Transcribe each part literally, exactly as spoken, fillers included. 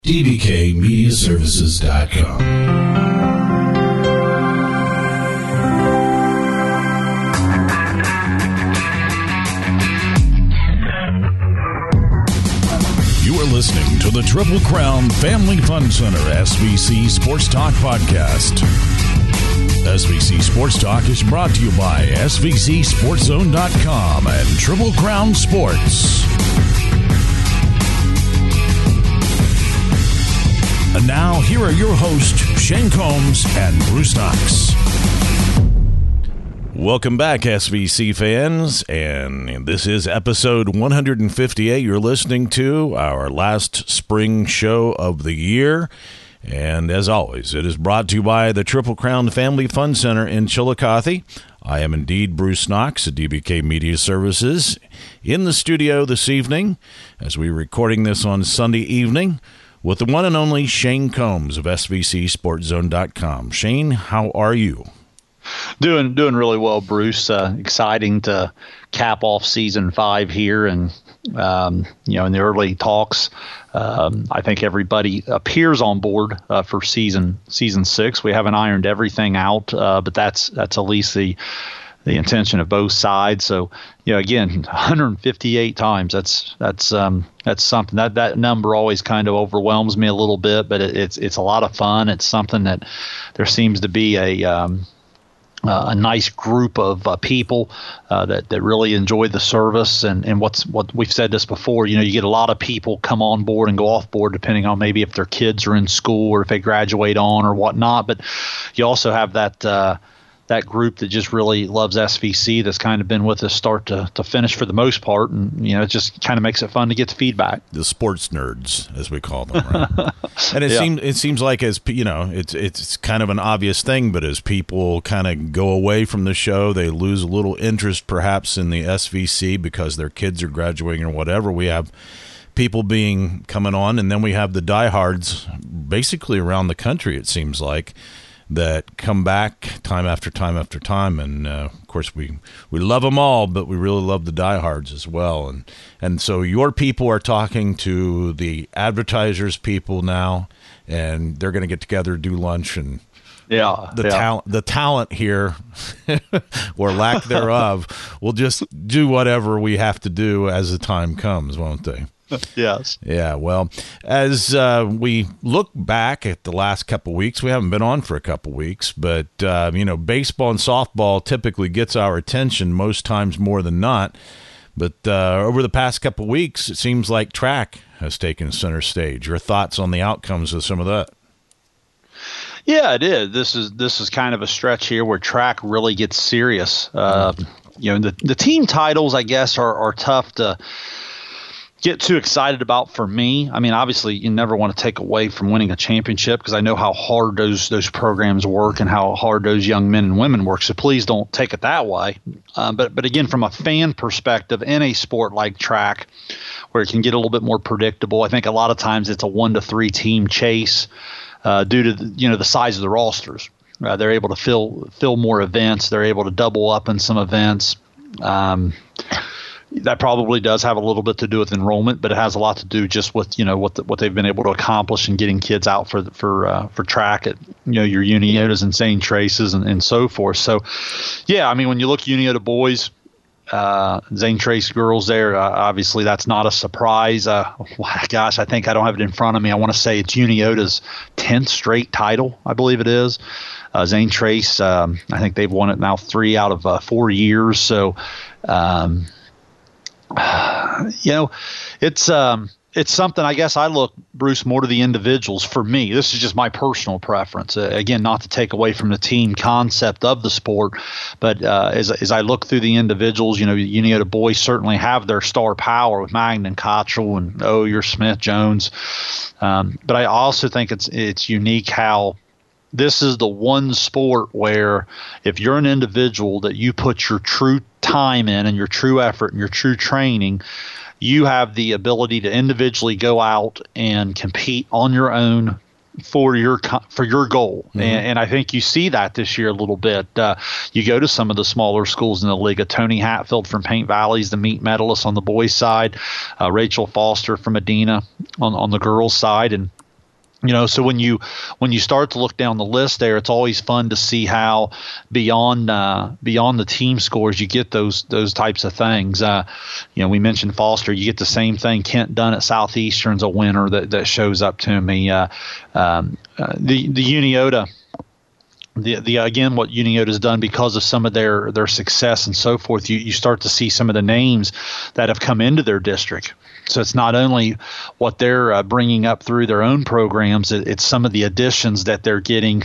D B K Media Services dot com. You are listening to the Triple Crown Family Fun Center S V C Sports Talk Podcast. S V C Sports Talk is brought to you by S V C Sports Zone dot com and Triple Crown Sports. And now, here are your hosts, Shane Combs and Bruce Knox. Welcome back, S V C fans, and this is episode one hundred fifty-eight. You're listening to our last spring show of the year, and as always, it is brought to you by the Triple Crown Family Fun Center in Chillicothe. I am indeed Bruce Knox at D B K Media Services in the studio this evening as we're recording this on Sunday evening with the one and only Shane Combs of S V C Sports Zone dot com. Shane, how are you? Doing doing really well, Bruce. Uh, exciting to cap off season five here, and um, you know, in the early talks, um, I think everybody appears on board uh, for season season six. We haven't ironed everything out, uh, but that's that's at least the the intention of both sides. So, you know, again, one hundred fifty-eight times. That's that's um, that's something that that number always kind of overwhelms me a little bit, but it, it's it's a lot of fun. It's something that there seems to be a um, uh, a nice group of uh, people uh, that that really enjoy the service. And and what's what we've said this before. You know, you get a lot of people come on board and go off board depending on maybe if their kids are in school or if they graduate on or whatnot. But you also have that. Uh, that group that just really loves S V C that's kind of been with us start to, to finish for the most part. And, you know, it just kind of makes it fun to get the feedback. The sports nerds, as we call them, right? And it, yeah. seems, it seems like, as you know, it's, it's kind of an obvious thing, but as people kind of go away from the show, they lose a little interest perhaps in the S V C because their kids are graduating or whatever. We have people being coming on, and then we have the diehards basically around the country, it seems like, that come back time after time after time. And, uh, of course, we, we love them all, but we really love the diehards as well. And and so your people are talking to the advertisers' people now, and they're going to get together, do lunch, and yeah, the, yeah. Talent, the talent here, or lack thereof, will just do whatever we have to do as the time comes, won't they? Yes. Yeah, well, as uh, we look back at the last couple weeks, we haven't been on for a couple weeks, but, uh, you know, baseball and softball typically gets our attention most times more than not. But uh, over the past couple weeks, it seems like track has taken center stage. Your thoughts on the outcomes of some of that? Yeah, it is. This is this is kind of a stretch here where track really gets serious. Uh, you know, the, the team titles, I guess, are, are tough to get too excited about for me. I mean, obviously, you never want to take away from winning a championship because I know how hard those those programs work and how hard those young men and women work. So please don't take it that way. Uh, but but again, from a fan perspective, in a sport like track, where it can get a little bit more predictable, I think a lot of times it's a one to three team chase uh, due to the, you know the size of the rosters. Uh, they're able to fill fill more events. They're able to double up in some events. Um, That probably does have a little bit to do with enrollment, but it has a lot to do just with you know what the, what they've been able to accomplish in getting kids out for for uh, for track at you know your Uniotas and Saint Traces and, and so forth. So, yeah, I mean when you look Uniota boys, uh, Saint Trace girls, there uh, obviously that's not a surprise. Uh, gosh, I think I don't have it in front of me. I want to say it's Uniota's tenth straight title, I believe it is. Uh, Saint Trace, um, I think they've won it now three out of uh, four years. So. Um, You know, it's um, it's something I guess I look, Bruce, more to the individuals for me. This is just my personal preference. Uh, again, not to take away from the team concept of the sport, but uh, as, as I look through the individuals, you know, Uniota boys certainly have their star power with Magnan, Cottrell, and Oyer, Smith, Jones. Um, but I also think it's it's unique how this is the one sport where if you're an individual that you put your true time in and your true effort and your true training, you have the ability to individually go out and compete on your own for your for your goal. Mm-hmm. And, and I think you see that this year a little bit. Uh, you go to some of the smaller schools in the league. Tony Hatfield from Paint Valley is the meet medalist on the boys' side. Uh, Rachel Foster from Medina on, on the girls' side. And You know, so when you when you start to look down the list there, it's always fun to see how beyond uh, beyond the team scores you get those those types of things. Uh, you know, we mentioned Foster. You get the same thing. Kent Dunn at Southeastern's a winner that, that shows up to me. Uh, um, uh, the the Uniota. The the again, what Uniota's done because of some of their their success and so forth, you you start to see some of the names that have come into their district. So it's not only what they're uh, bringing up through their own programs, it, it's some of the additions that they're getting,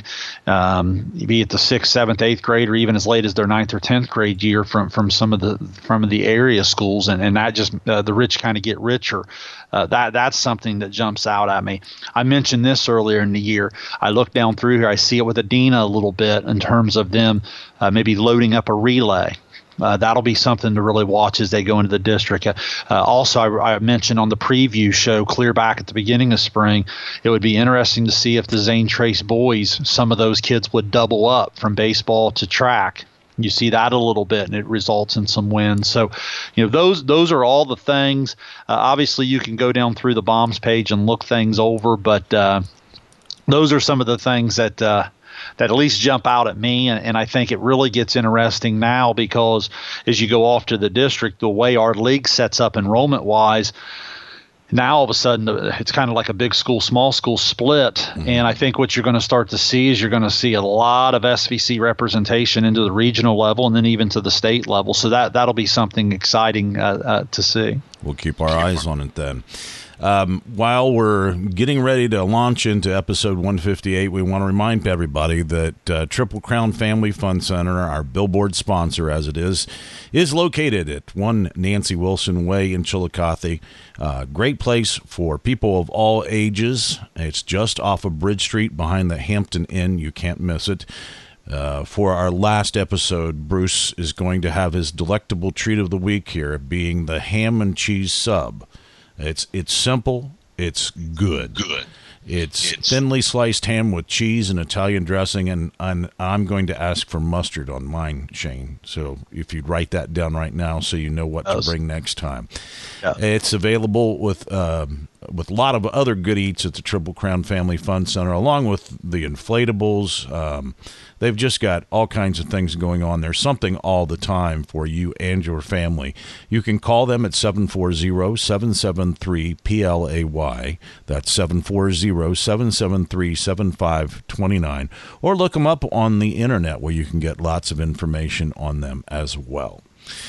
um, be it the sixth, seventh, eighth grade, or even as late as their ninth or tenth grade year from from some of the from the area schools, and and that just uh, the rich kind of get richer. Uh, that that's something that jumps out at me. I mentioned this earlier in the year. I look down through here, I see it with Adena a little bit in terms of them uh, maybe loading up a relay. Uh, that'll be something to really watch as they go into the district. Uh, uh, also, I, I mentioned on the preview show clear back at the beginning of spring, it would be interesting to see if the Zane Trace boys, some of those kids would double up from baseball to track. You see that a little bit, and it results in some wins. So, you know, those those are all the things. Uh, obviously, you can go down through the Bombs page and look things over, but uh, those are some of the things that uh, that at least jump out at me, and, and I think it really gets interesting now because as you go off to the district, the way our league sets up enrollment-wise, now all of a sudden it's kind of like a big school, small school split, mm-hmm. and I think what you're going to start to see is you're going to see a lot of S V C representation into the regional level and then even to the state level. So that, that'll be something exciting uh, uh, to see. We'll keep our eyes on it then. Um, while we're getting ready to launch into episode one fifty-eight, we want to remind everybody that uh, Triple Crown Family Fun Center, our billboard sponsor as it is, is located at one Nancy Wilson Way in Chillicothe. Uh, great place for people of all ages. It's just off of Bridge Street behind the Hampton Inn. You can't miss it. Uh, for our last episode, Bruce is going to have his delectable treat of the week here, being the ham and cheese sub. It's it's simple. It's good. Good. It's, it's thinly sliced ham with cheese and Italian dressing, and, and I'm going to ask for mustard on mine, Shane. So if you'd write that down right now so you know what to bring next time. Yeah. It's available with um, with a lot of other good eats at the Triple Crown Family Fun Center, along with the inflatables. Um, they've just got all kinds of things going on. There's something all the time for you and your family. You can call them at seven four zero, seven seven three, P L A Y. That's seven four zero, seven seven three, seven five two nine. Or look them up on the internet where you can get lots of information on them as well.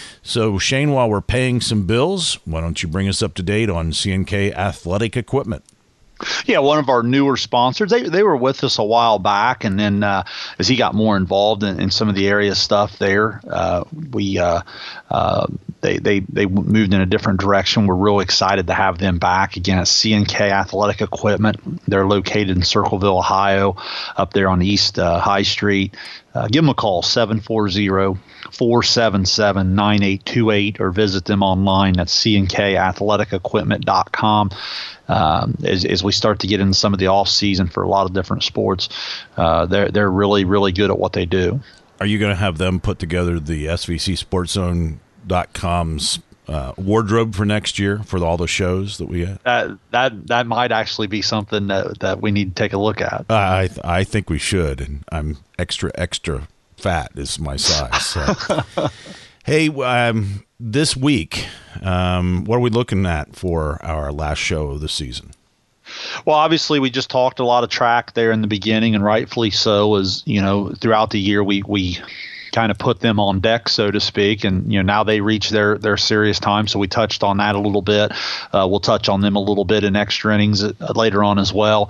So, Shane, while we're paying some bills, why don't you bring us up to date on C and K Athletic Equipment? Yeah, one of our newer sponsors. They they were with us a while back, and then uh, as he got more involved in, in some of the area stuff there, uh, we uh, uh, they they they moved in a different direction. We're real excited to have them back again at C and K Athletic Equipment. They're located in Circleville, Ohio, up there on East uh, High Street. Uh, give them a call, seven four zero, four seven seven, nine eight two eight, or visit them online at c and k athletic equipment dot com. Um, as, as we start to get into some of the off season for a lot of different sports, uh, they're they're really really good at what they do. Are you going to have them put together the S V C Sports Zone dot com's uh, wardrobe for next year for all the shows that we had? That that that might actually be something that, that we need to take a look at. Uh, I th- I think we should, and I'm extra extra fat is my size. So. Hey, um, this week, um, what are we looking at for our last show of the season? Well, obviously, we just talked a lot of track there in the beginning, and rightfully so. As you know, throughout the year, we we kind of put them on deck, so to speak, and you know now they reach their their serious time. So we touched on that a little bit. Uh, we'll touch on them a little bit in extra innings uh, later on as well.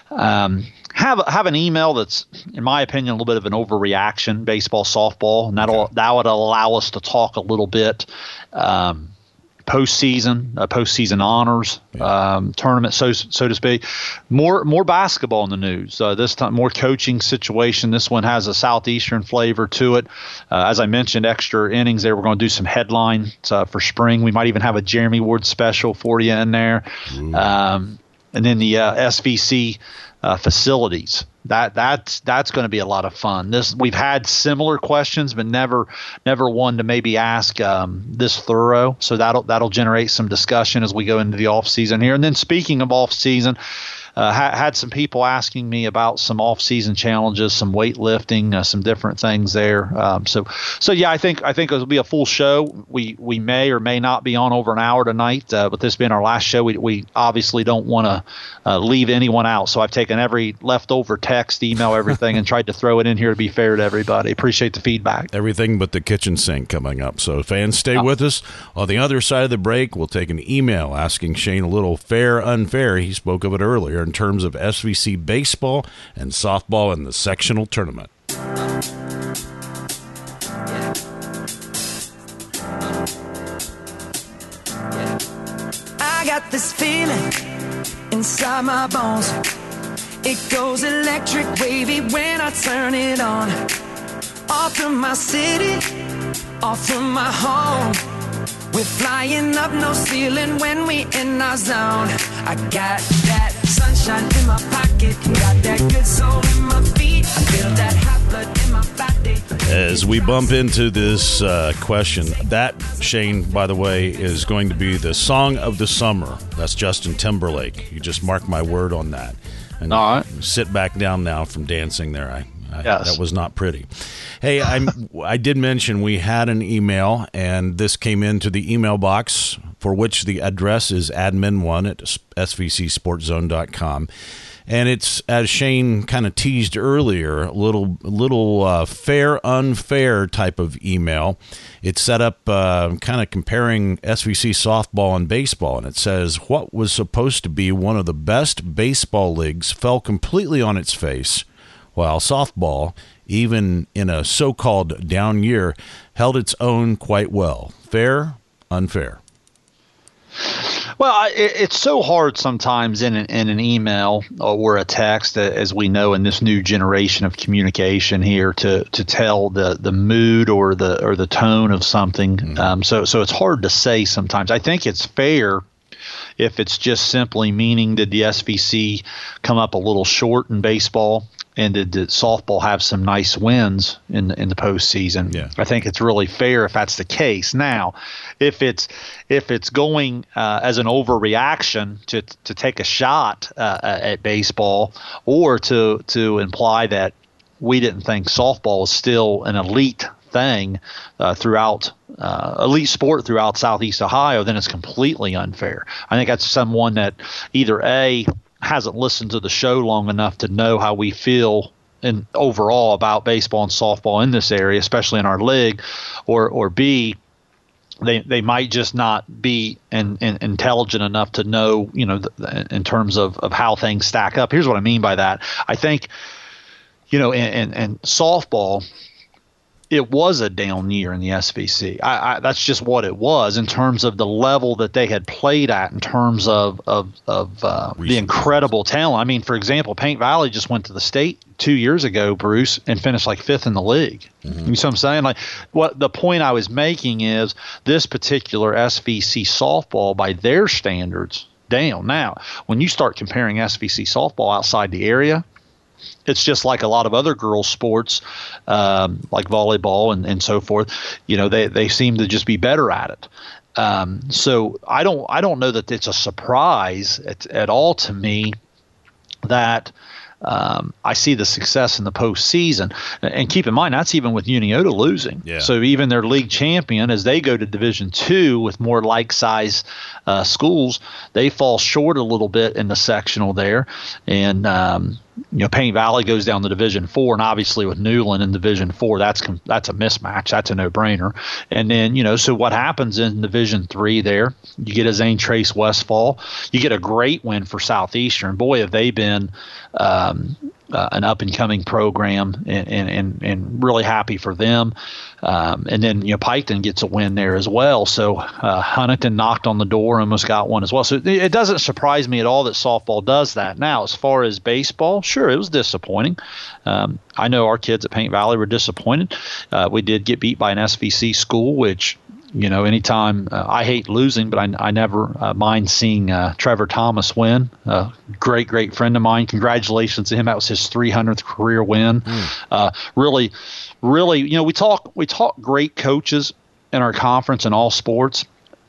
Um, have have an email that's, in my opinion, a little bit of an overreaction, baseball, softball, and that'll that would allow us to talk a little bit um, postseason, uh, postseason honors, yeah. um, tournament, so so to speak. More more basketball in the news. Uh, this time, more coaching situation. This one has a Southeastern flavor to it. Uh, as I mentioned, extra innings there. We're going to do some headlines uh, for spring. We might even have a Jeremy Ward special for you in there. Um, and then the uh, S V C uh, facilities. That that's that's going to be a lot of fun. This we've had similar questions, but never never one to maybe ask um, this thorough. So that'll that'll generate some discussion as we go into the off season here. And then speaking of off season, uh, ha- had some people asking me about some off-season challenges, some weightlifting, uh, some different things there. Um, so, so yeah, I think I think it'll be a full show. We we may or may not be on over an hour tonight, uh, but this being our last show, we we obviously don't want to uh, leave anyone out. So I've taken every leftover text, email, everything, and tried to throw it in here to be fair to everybody. Appreciate the feedback. Everything but the kitchen sink coming up. So fans, stay with us. On the other side of the break, we'll take an email asking Shane a little fair, unfair. He spoke of it earlier in terms of S V C baseball and softball in the sectional tournament. I got this feeling inside my bones. It goes electric wavy when I turn it on. Off from my city, off from my home. We're flying up no ceiling when we in our zone. I got that sunshine in my pocket, got that good soul in my feet. I feel that hot blood in my body. As we bump into this uh, question, that, Shane, by the way, is going to be the song of the summer. That's Justin Timberlake. You just mark my word on that. And all right. Sit back down now from dancing there. I, I yes. That was not pretty. Hey, I I did mention we had an email, and this came into the email box for which the address is admin one at s v c sports zone dot com. And it's, as Shane kind of teased earlier, a little, little uh, fair, unfair type of email. It's set up uh, kind of comparing S V C softball and baseball. And it says, what was supposed to be one of the best baseball leagues fell completely on its face, while softball, even in a so-called down year, held its own quite well. Fair, unfair? Well, I, it's so hard sometimes in an, in an email or a text, as we know in this new generation of communication here, to to tell the, the mood or the or the tone of something. Mm-hmm. Um, so so it's hard to say sometimes. I think it's fair if it's just simply meaning did the S V C come up a little short in baseball, and did, did softball have some nice wins in in the postseason? Yeah. I think it's really fair if that's the case. Now, if it's if it's going uh, as an overreaction to to take a shot uh, at baseball, or to to imply that we didn't think softball was still an elite thing uh, throughout uh, elite sport throughout Southeast Ohio, then it's completely unfair. I think that's someone that either A, hasn't listened to the show long enough to know how we feel in overall about baseball and softball in this area, especially in our league, or or B, they they might just not be in, in, intelligent enough to know, you know, th- in terms of, of how things stack up. Here's what I mean by that. I think, you know, in, in, in softball, it was a down year in the S V C. I, I, that's just what it was in terms of the level that they had played at, in terms of of, of uh, the incredible talent. I mean, for example, Paint Valley just went to the state two years ago, Bruce, and finished like fifth in the league. Mm-hmm. You see what I'm saying? Like, what the point I was making is this particular S V C softball, by their standards, down. Now, when you start comparing S V C softball outside the area, it's just like a lot of other girls' sports, um, like volleyball and, and so forth. You know, they, they seem to just be better at it. Um, so I don't I don't know that it's a surprise at, at all to me that um, I see the success in the postseason. And keep in mind, that's even with Uniota losing. Yeah. So even their league champion, as they go to Division Two with more like-size uh, schools, they fall short a little bit in the sectional there. And um, you know, Paint Valley goes down to Division Four, and obviously with Newland in Division Four, that's that's a mismatch. That's a no-brainer. And then, you know, so what happens in Division Three there? You get a Zane Trace Westfall. You get a great win for Southeastern. Boy, have they been um, uh, an up-and-coming program, and, and, and, and really happy for them. Um, and then, you know, Piketon gets a win there as well. So uh, Huntington knocked on the door, almost got one as well. So it, it doesn't surprise me at all that softball does that. Now, as far as baseball, sure, it was disappointing. Um, I know our kids at Paint Valley were disappointed. Uh, we did get beat by an S V C school, which, you know, anytime uh, I hate losing, but I, I never uh, mind seeing uh, Trevor Thomas win. Uh, great, great friend of mine. Congratulations to him. That was his three hundredth career win. Mm. Uh, really, really, you know, we talk we talk great coaches in our conference in all sports.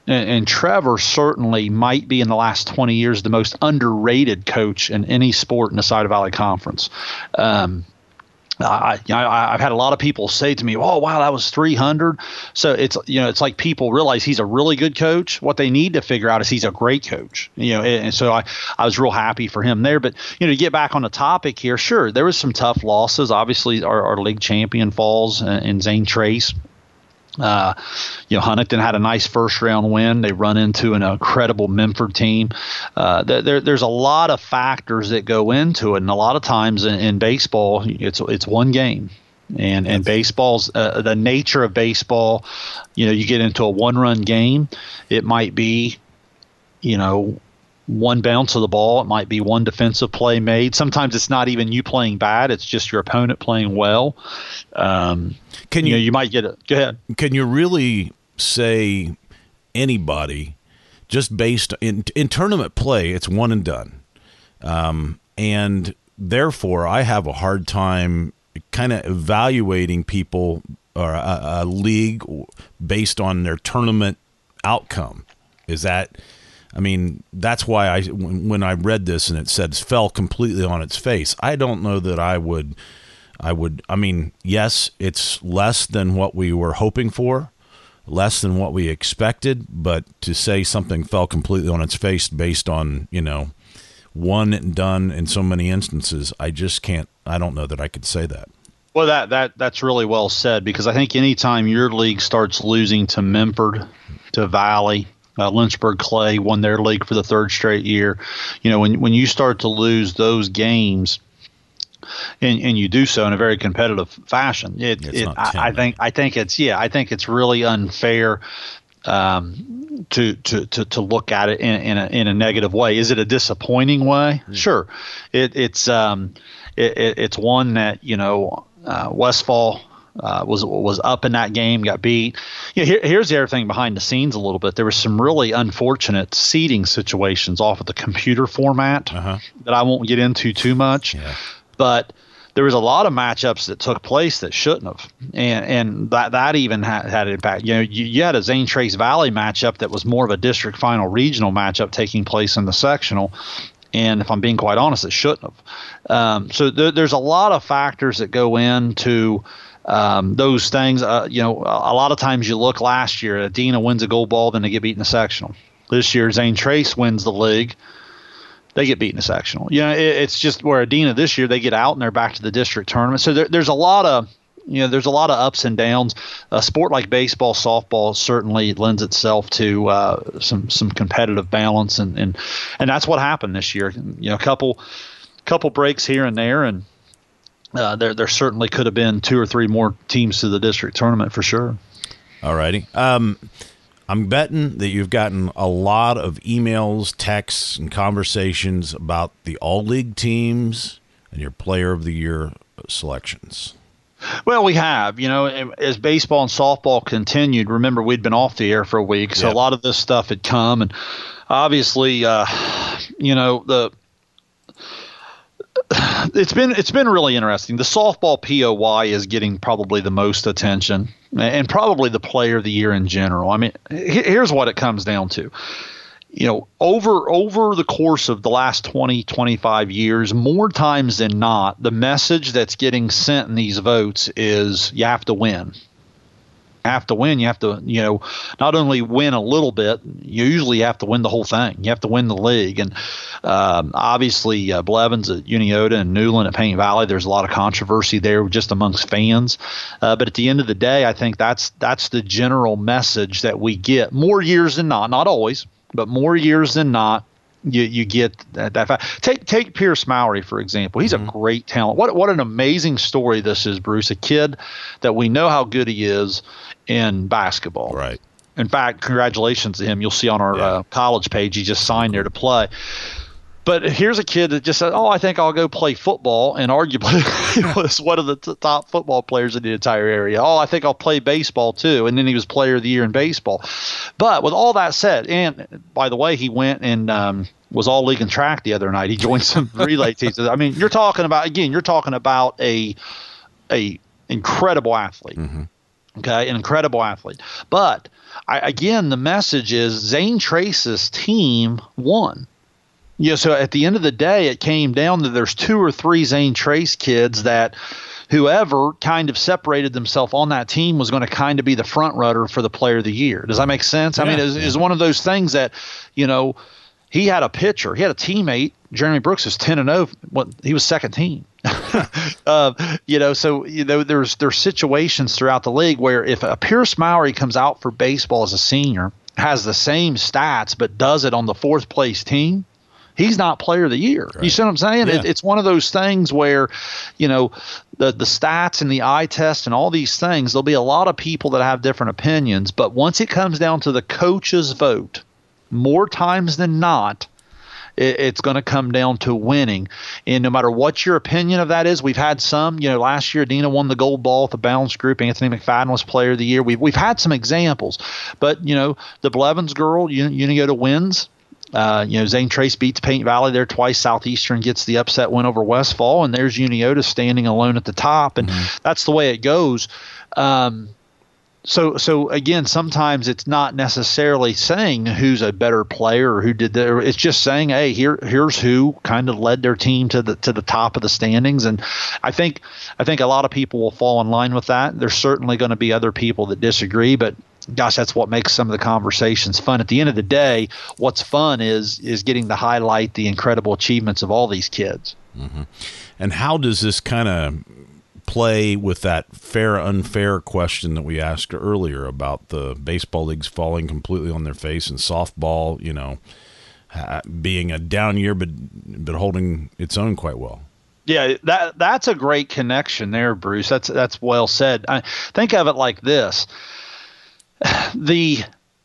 And, and Trevor certainly might be in the last twenty years the most underrated coach in any sport in the Scioto Valley Conference. Um, I, I, I've had a lot of people say to me, "Oh, wow, that was three hundred." So it's you know it's like people realize he's a really good coach. What they need to figure out is he's a great coach. You know, and, and so I, I was real happy for him there. But you know, to get back on the topic here, sure, there was some tough losses. Obviously, our, our league champion falls in, in Zane Trace. Uh, you know, Huntington had a nice first round win. They run into an incredible Memphis team. Uh, there, there's a lot of factors that go into it, and a lot of times in, in baseball, it's it's one game, and and baseball's uh, the nature of baseball. You know, you get into a one run game, it might be, you know, one bounce of the ball. It might be one defensive play made. Sometimes it's not even you playing bad. It's just your opponent playing well. Um, can you, you know, you might get it. Go ahead. Can you really say anybody just based in, in tournament play, it's one and done. Um, and therefore I have a hard time kind of evaluating people or a, a league based on their tournament outcome. Is that, I mean, that's why I when I read this and it said it fell completely on its face, I don't know that I would, I would, I mean, yes, it's less than what we were hoping for, less than what we expected, but to say something fell completely on its face based on, you know, one and done in so many instances, I just can't, I don't know that I could say that. Well, that, that that's really well said, because I think anytime your league starts losing to Memphis, to Valley, Uh, Lynchburg Clay won their league for the third straight year. You know, when when you start to lose those games, and, and you do so in a very competitive fashion, it, it I, I think I think it's yeah I think it's really unfair um, to, to to to look at it in in a, in a negative way. Is it a disappointing way? Mm. Sure, it, it's um it, it, it's one that you know uh, Westfall. Uh, was was up in that game, got beat. You know, here, here's the other thing behind the scenes a little bit. There was some really unfortunate seeding situations off of the computer format uh-huh. that I won't get into too much. Yeah. But there was a lot of matchups that took place that shouldn't have, and and that that even had, had an impact. You know, you, you had a Zane Trace Valley matchup that was more of a district final regional matchup taking place in the sectional. And if I'm being quite honest, it shouldn't have. Um, so there, there's a lot of factors that go into Um, those things. Uh, you know, a lot of times you look last year, Adena wins a gold ball, then they get beat in the sectional. This year, Zane Trace wins the league, they get beat in the sectional. You know, it, it's just where Adena this year, they get out and they're back to the district tournament. So there, there's a lot of, you know, there's a lot of ups and downs. A sport like baseball, softball certainly lends itself to uh, some some competitive balance, and, and and that's what happened this year. You know, a couple couple breaks here and there, and Uh, there, there certainly could have been two or three more teams to the district tournament for sure. All righty. Um, I'm betting that you've gotten a lot of emails, texts, and conversations about the all-league teams and your player of the year selections. Well, we have. You know, as baseball and softball continued, remember we'd been off the air for a week, so yep. a lot of this stuff had come. And obviously, uh, you know, the – It's been it's been really interesting. The softball P O Y is getting probably the most attention, and probably the player of the year in general. I mean, here's what it comes down to. You know, over over the course of the last twenty, twenty-five years, more times than not, the message that's getting sent in these votes is you have to win. You have to win. You have to, you know, not only win a little bit, you usually have to win the whole thing. You have to win the league. And um, obviously, uh, Blevins at Uniota and Newland at Paint Valley, there's a lot of controversy there just amongst fans. Uh, but at the end of the day, I think that's that's the general message that we get more years than not. Not always, but more years than not. You you get that, that fact. Take take Pierce Mowry, for example. He's mm-hmm. a great talent. What what an amazing story this is, Bruce. A kid that we know how good he is in basketball. Right. In fact, congratulations to him. You'll see on our yeah. uh, college page, he just signed there to play. But here's a kid that just said, oh, I think I'll go play football, and arguably he was one of the t- top football players in the entire area. Oh, I think I'll play baseball too. And then he was player of the year in baseball. But with all that said, and by the way, he went and um, was all league in track the other night. He joined some relay teams. I mean, you're talking about, again, you're talking about a a incredible athlete. Mm-hmm. Okay, an incredible athlete. But I, again, the message is Zane Trace's team won. Yeah, you know, so at the end of the day, it came down to there's two or three Zane Trace kids that whoever kind of separated themselves on that team was going to kind of be the front runner for the player of the year. Does that make sense? Yeah, I mean, it's, yeah. it's one of those things that, you know, he had a pitcher, he had a teammate. Jeremy Brooks was ten and oh. What he was second team. uh, you know, so you know, there's there's situations throughout the league where if a Pierce Mowry comes out for baseball as a senior, has the same stats, but does it on the fourth place team, he's not player of the year. Right. You see what I'm saying? Yeah. It, it's one of those things where, you know, the the stats and the eye test and all these things, there'll be a lot of people that have different opinions, but once it comes down to the coach's vote, more times than not, it, it's going to come down to winning. And no matter what your opinion of that is, we've had some, you know, last year Adina won the gold ball with the balance group. Anthony McFadden was player of the year. We've, we've had some examples, but, you know, the Blevins girl, Unioda wins. Uh, you know, Zane Trace beats Paint Valley there twice. Southeastern gets the upset win over Westfall, and there's Unioda standing alone at the top, and mm-hmm. that's the way it goes. Um, so, so again, sometimes it's not necessarily saying who's a better player or who did that. It's just saying, hey, here, here's who kind of led their team to the to the top of the standings. And I think, I think a lot of people will fall in line with that. There's certainly going to be other people that disagree, but gosh, that's what makes some of the conversations fun. At the end of the day, what's fun is is getting to highlight the incredible achievements of all these kids. Mm-hmm. And how does this kind of play with that fair unfair question that we asked earlier about the baseball leagues falling completely on their face and softball, you know, being a down year but but holding its own quite well? Yeah, that that's a great connection there, Bruce. That's that's well said. I, think of it like this. The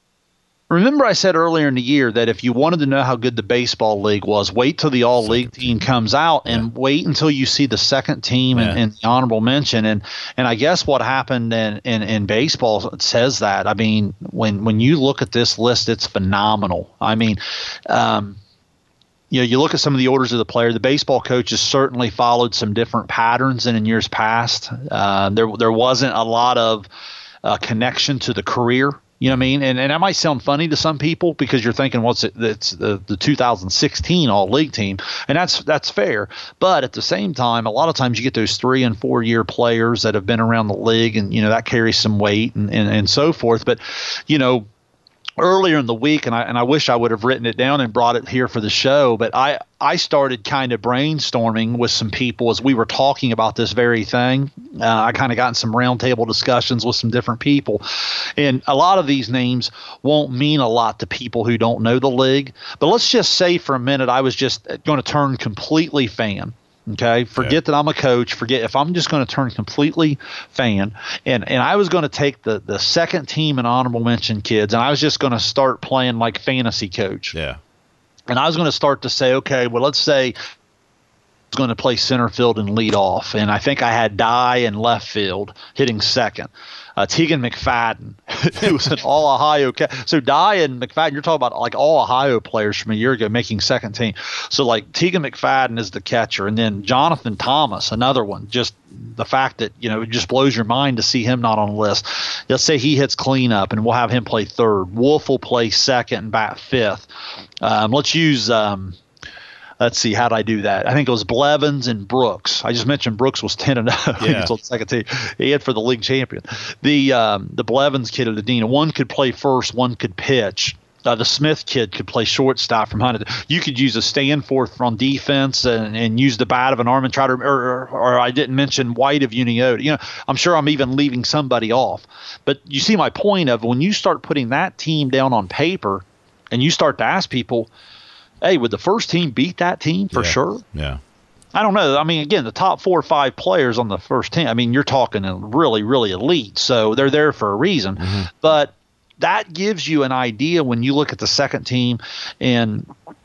remember I said earlier in the year that if you wanted to know how good the baseball league was, wait till the all league team comes out and yeah. wait until you see the second team yeah. and, and the honorable mention. And and I guess what happened in, in, in baseball says that. I mean, when when you look at this list, it's phenomenal. I mean, um, you know, you look at some of the orders of the player. The baseball coaches certainly followed some different patterns than in years past. Uh, there there wasn't a lot of Uh, connection to the career, you know what I mean? And and that might sound funny to some people because you're thinking, what's it? It's the, the two thousand sixteen All League team, and that's that's fair. But at the same time, a lot of times you get those three and four year players that have been around the league, and you know that carries some weight and and, and so forth. But you know. Earlier in the week, and I and I wish I would have written it down and brought it here for the show, but I, I started kind of brainstorming with some people as we were talking about this very thing. Uh, I kind of got in some roundtable discussions with some different people, and a lot of these names won't mean a lot to people who don't know the league. But let's just say for a minute I was just going to turn completely fan. Okay, forget yeah. that I'm a coach. Forget if I'm just going to turn completely fan, and and I was going to take the the second team and honorable mention kids, and I was just going to start playing like fantasy coach. Yeah, and I was going to start to say, okay, well, let's say I was going to play center field and lead off, and I think I had Dye in left field hitting second. Uh, Tegan McFadden, who was an All-Ohio cat. So Dye and McFadden, you're talking about like All-Ohio players from a year ago making second team. So like Tegan McFadden is the catcher, and then Jonathan Thomas, another one. Just the fact that, you know, it just blows your mind to see him not on the list. Let's say he hits cleanup, and we'll have him play third. Wolf will play second and bat fifth. Um, let's use um, – Let's see, how did I do that? I think it was Blevins and Brooks. I just mentioned Brooks was ten and oh. Yeah. He was on the second team. He hit for the league champion. The um, the Blevins kid at Adina, one could play first, one could pitch. Uh, the Smith kid could play shortstop from Huntington. You could use a Stanforth on defense and, and use the bat of an arm and try to, or, or, or I didn't mention White of Unioda. You know, I'm sure I'm even leaving somebody off. But you see my point of when you start putting that team down on paper and you start to ask people, hey, would the first team beat that team for yeah. sure? Yeah. I don't know. I mean, again, the top four or five players on the first team, I mean, you're talking really, really elite. So they're there for a reason. Mm-hmm. But that gives you an idea when you look at the second team. And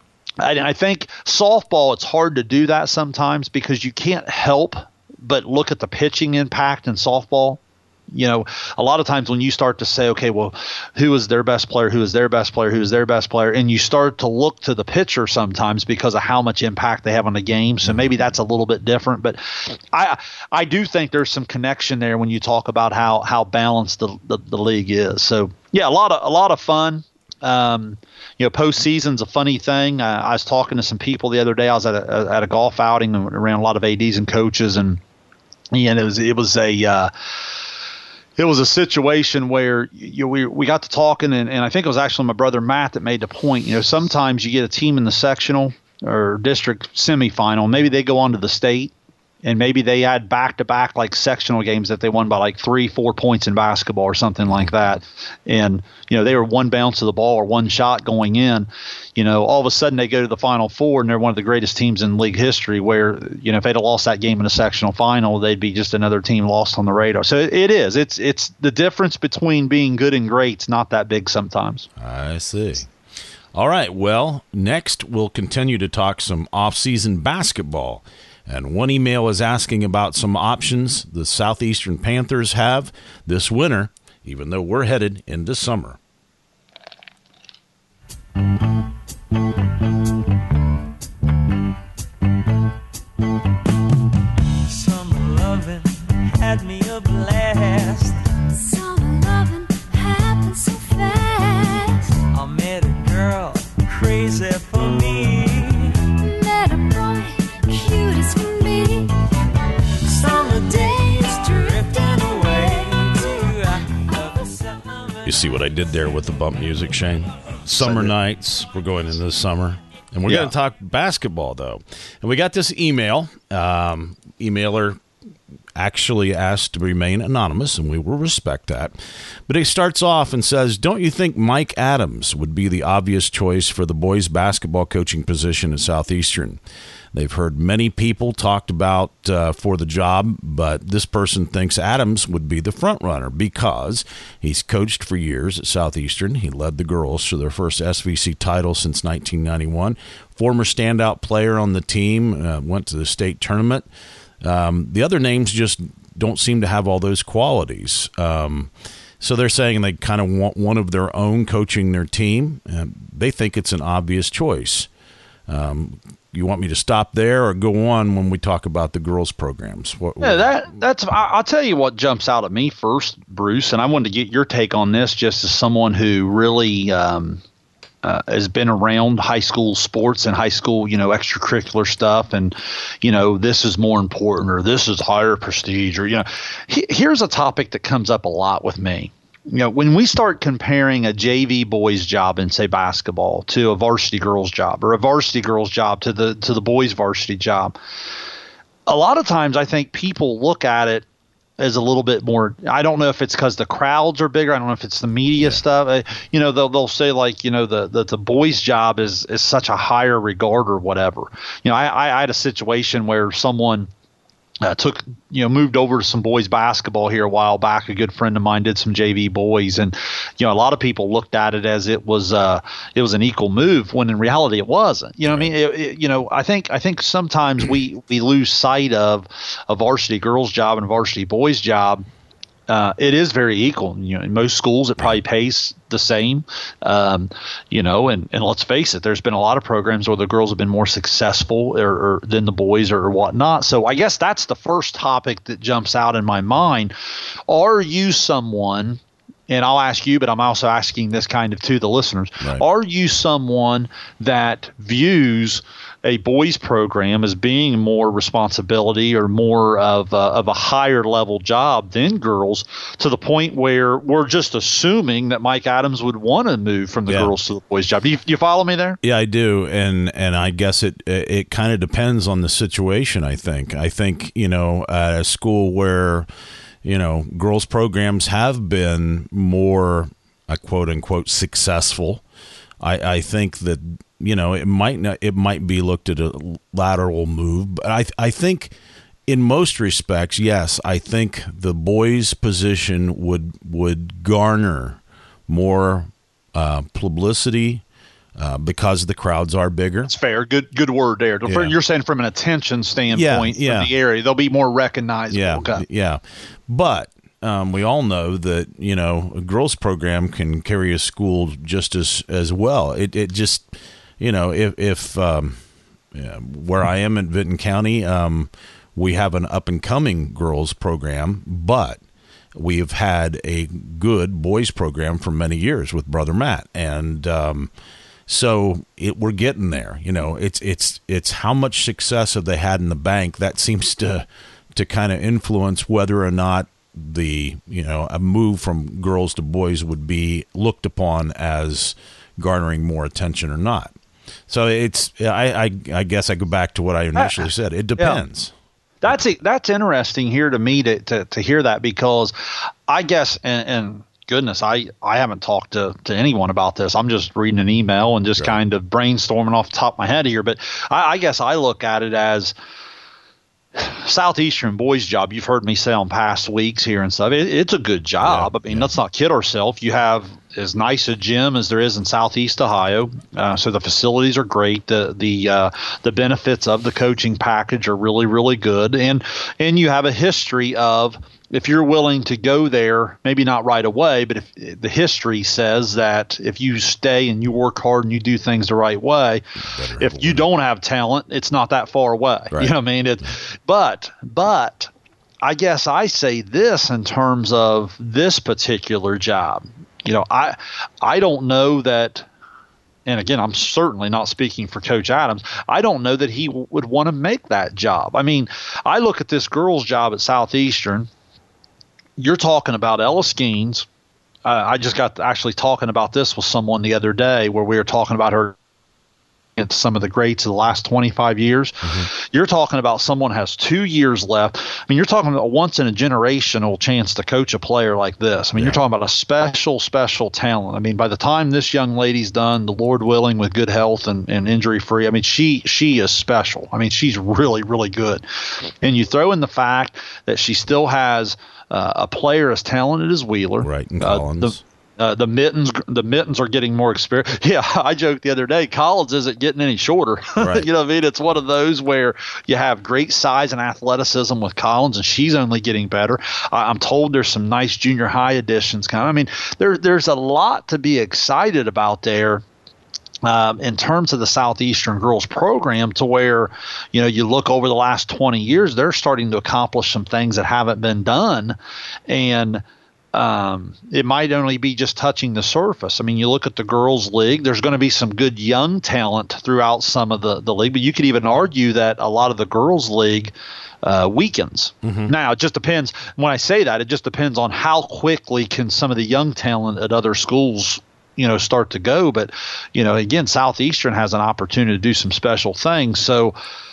I, I think softball, it's hard to do that sometimes because you can't help but look at the pitching impact in softball. You know, a lot of times when you start to say, okay, well, who is their best player, who is their best player, who is their best player, and you start to look to the pitcher sometimes because of how much impact they have on the game. So maybe that's a little bit different. But I I do think there's some connection there when you talk about how how balanced the, the, the league is. So, yeah, a lot of a lot of fun. Um, you know, postseason's a funny thing. Uh, I was talking to some people the other day. I was at a, at a golf outing around a lot of A Ds and coaches, and and it was it was a uh, it was a situation where you know, we we got to talking, and, and I think it was actually my brother Matt that made the point. You know, sometimes you get a team in the sectional or district semifinal, maybe they go on to the state, and maybe they had back-to-back like sectional games that they won by like three, four points in basketball or something like that. And, you know, they were one bounce of the ball or one shot going in. You know, all of a sudden they go to the Final Four and they're one of the greatest teams in league history where, you know, if they'd have lost that game in a sectional final, they'd be just another team lost on the radar. So it, it is. It's, it's the difference between being good and great's not that big sometimes. I see. All right. Well, next we'll continue to talk some off-season basketball. And one email is asking about some options the Southeastern Panthers have this winter, even though we're headed into summer. Summer loving had me a blast. Summer loving happened so fast. I met a girl crazy for me. Met a boy cute as can be. Summer days drifting away to summer. You see what I did there with the bump music, Shane? Summer nights. We're going into the summer. And we're Yeah. going to talk basketball, though. And we got this email. Um, emailer actually asked to remain anonymous, and we will respect that. But he starts off and says, don't you think Mike Adams would be the obvious choice for the boys basketball coaching position at Southeastern? They've heard many people talked about uh, for the job, but this person thinks Adams would be the front runner because he's coached for years at Southeastern. He led the girls to their first S V C title since nineteen ninety-one. Former standout player on the team, uh, went to the state tournament. Um, the other names just don't seem to have all those qualities. Um, so they're saying they kind of want one of their own coaching their team. And they think it's an obvious choice. Um, you want me to stop there or go on when we talk about the girls' programs? What, Yeah, that that's. I, I'll tell you what jumps out at me first, Bruce, and I wanted to get your take on this, just as someone who really um, uh, has been around high school sports and high school, you know, extracurricular stuff, and you know, this is more important or this is higher prestige, or you know, he, here's a topic that comes up a lot with me. You know, when we start comparing a J V boys job in, say, basketball to a varsity girls job, or a varsity girls job to the to the boys varsity job, a lot of times I think people look at it as a little bit more. I don't know if it's because the crowds are bigger. I don't know if it's the media yeah. stuff. Uh, you know, they'll they'll say like, you know, the the, the boys job is is such a higher regard or whatever. You know, I I, I had a situation where someone. Uh, took, you know, moved over to some boys basketball here a while back. A good friend of mine did some J V boys, and you know, a lot of people looked at it as it was, uh, it was an equal move, when in reality it wasn't. You know, what I mean, it, it, you know, I think, I think sometimes we we lose sight of a varsity girls job and a varsity boys job. Uh, it is very equal. You know, in most schools, it probably pays the same. Um, you know, and, and let's face it, there's been a lot of programs where the girls have been more successful or, or than the boys or, or whatnot. So I guess that's the first topic that jumps out in my mind. Are you someone? And I'll ask you, but I'm also asking this kind of to the listeners. Right. Are you someone that views a boys program as being more responsibility or more of a, of a higher level job than girls, to the point where we're just assuming that Mike Adams would want to move from the yeah. girls to the boys job? Do you, do you follow me there? Yeah, I do. And, and I guess it, it, it kind of depends on the situation. I think, I think, you know, at a school where, you know, girls programs have been more, uh, quote unquote, successful. I, I think that, you know, it might not, it might be looked at a lateral move, but I, I think in most respects, yes, I think the boys' position would, would garner more uh, publicity uh, because the crowds are bigger. That's fair. Good, good word there. Yeah. You're saying from an attention standpoint, yeah, yeah. from the area, they'll be more recognizable. Yeah, okay. yeah. But um, we all know that, you know, a girls program can carry a school just as, as well. It, it just, you know, if, if um, yeah, where I am in Vinton County, um, we have an up and coming girls program, but we have had a good boys program for many years with Brother Matt. And, um, So it, we're getting there. You know, it's it's it's how much success have they had in the bank that seems to to kind of influence whether or not the, you know, a move from girls to boys would be looked upon as garnering more attention or not. So it's I I, I guess I go back to what I initially said. It depends. Yeah. That's that's interesting here to me to to, to hear that, because I guess and. and Goodness, I, I haven't talked to, to anyone about this. I'm just reading an email and just yeah. kind of brainstorming off the top of my head here. But I, I guess I look at it as Southeastern boys job. You've heard me say on past weeks here and stuff. It, it's a good job. Yeah, I mean, yeah. let's not kid ourselves. You have as nice a gym as there is in Southeast Ohio. Uh, so the facilities are great. The the uh, the benefits of the coaching package are really, really good. And and you have a history of, if you're willing to go there, maybe not right away, but if the history says that if you stay and you work hard and you do things the right way, if you don't have talent, it's not that far away. Right. You know what I mean? It, but, but I guess I say this in terms of this particular job. You know, I, I don't know that, and again, I'm certainly not speaking for Coach Adams, I don't know that he w- would want to make that job. I mean, I look at this girls' job at Southeastern. You're talking about Ella Skeens. Uh, I just got to actually talking about this with someone the other day where we were talking about her and some of the greats of the last twenty-five years. Mm-hmm. You're talking about someone has two years left. I mean, you're talking about a once in a generational chance to coach a player like this. I mean, yeah. You're talking about a special, special talent. I mean, by the time this young lady's done, the Lord willing, with good health and, and injury free, I mean, she she is special. I mean, she's really, really good. And you throw in the fact that she still has uh, a player as talented as Wheeler. Right, and Collins. Uh, the, Uh, the mittens, the mittens are getting more experience. Yeah, I joked the other day, Collins isn't getting any shorter. Right. You know what I mean? It's one of those where you have great size and athleticism with Collins, and she's only getting better. I, I'm told there's some nice junior high additions coming. I mean, there, there's a lot to be excited about there. Um, in terms of the Southeastern girls program, to where, you know, you look over the last twenty years, they're starting to accomplish some things that haven't been done. And Um, it might only be just touching the surface. I mean, you look at the girls' league, there's going to be some good young talent throughout some of the, the league, but you could even argue that a lot of the girls' league uh, weakens. Mm-hmm. Now, it just depends. When I say that, it just depends on how quickly can some of the young talent at other schools, you know, start to go. But, you know, again, Southeastern has an opportunity to do some special things. So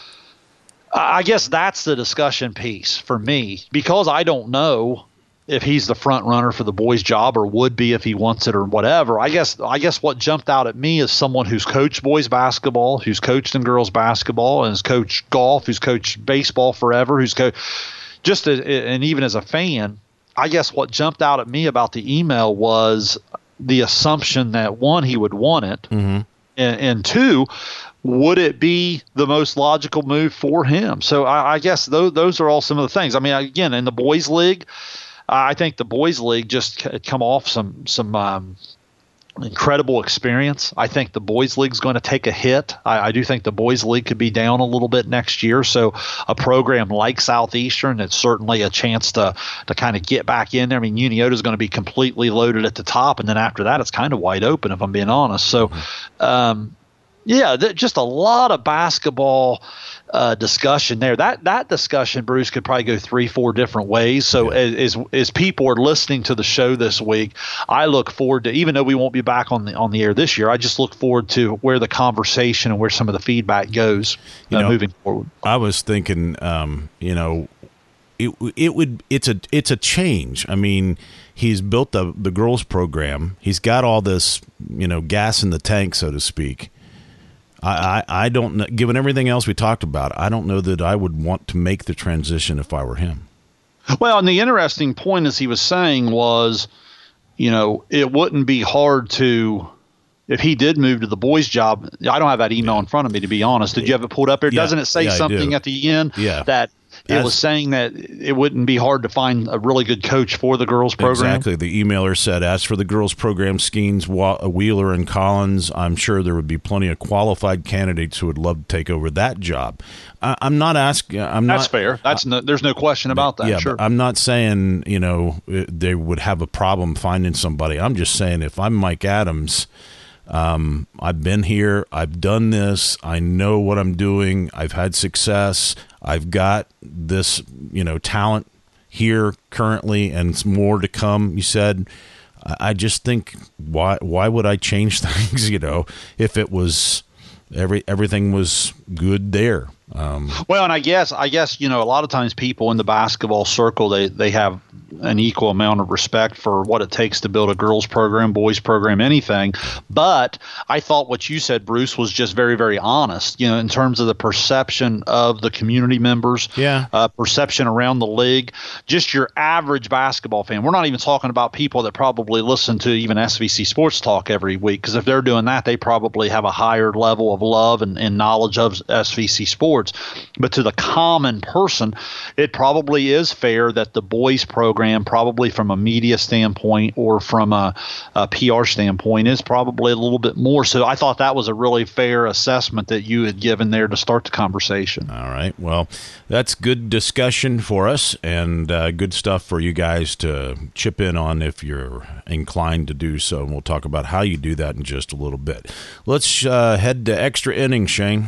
I guess that's the discussion piece for me, because I don't know if he's the front runner for the boys' job or would be if he wants it or whatever. I guess I guess what jumped out at me is someone who's coached boys basketball, who's coached in girls basketball, and has coached golf, who's coached baseball forever, who's coached just a, and even as a fan, I guess what jumped out at me about the email was the assumption that, one, he would want it, mm-hmm. and, and two, would it be the most logical move for him? So I, I guess those those are all some of the things. I mean, again, in the boys' league, I think the boys' league just come off some some um, incredible experience. I think the boys' league is going to take a hit. I, I do think the boys' league could be down a little bit next year. So a program like Southeastern, it's certainly a chance to to kind of get back in there. I mean, Uniola is going to be completely loaded at the top, and then after that, it's kind of wide open, if I'm being honest. So, um, yeah, th- just a lot of basketball Uh, discussion there. That that discussion, Bruce, could probably go three, four different ways. So yeah. as, as as people are listening to the show this week, I look forward to, even though we won't be back on the on the air this year, I just look forward to where the conversation and where some of the feedback goes uh, you know, moving forward. I was thinking, um, you know, it it would it's a it's a change. I mean, he's built the the girls program. He's got all this, you know, gas in the tank, so to speak. I, I, I don't know, given everything else we talked about, I don't know that I would want to make the transition if I were him. Well, and the interesting point, as he was saying, was, you know, it wouldn't be hard to, if he did move to the boys' job. I don't have that email yeah. in front of me, to be honest. Did you have it pulled up there? Yeah. Doesn't it say yeah, something at the end yeah. that it As, was saying that it wouldn't be hard to find a really good coach for the girls program. Exactly. The emailer said, as for the girls program, Skeens, Wheeler, and Collins, I'm sure there would be plenty of qualified candidates who would love to take over that job. I, I'm not asking. I'm That's not, fair. That's no, there's no question about that. Yeah, sure. but I'm not saying, you know, they would have a problem finding somebody. I'm just saying if I'm Mike Adams, um, I've been here, I've done this, I know what I'm doing, I've had success, I've got this, you know, talent here currently, and it's more to come. You said, I just think why why would I change things? You know, if it was every everything was good there. Um, well, and I guess I guess you know a lot of times people in the basketball circle they they have an equal amount of respect for what it takes to build a girls program, boys program, anything. But I thought what you said, Bruce, was just very, very honest, you know, in terms of the perception of the community members, yeah, uh, perception around the league, just your average basketball fan. We're not even talking about people that probably listen to even S V C Sports Talk every week, because if they're doing that, they probably have a higher level of love and, and knowledge of S V C sports. But to the common person, it probably is fair that the boys program, probably from a media standpoint or from a, a P R standpoint, is probably a little bit more. So I thought that was a really fair assessment that you had given there to start the conversation. All right. Well, that's good discussion for us, and uh, good stuff for you guys to chip in on if you're inclined to do so. And we'll talk about how you do that in just a little bit. Let's uh, head to extra innings, Shane.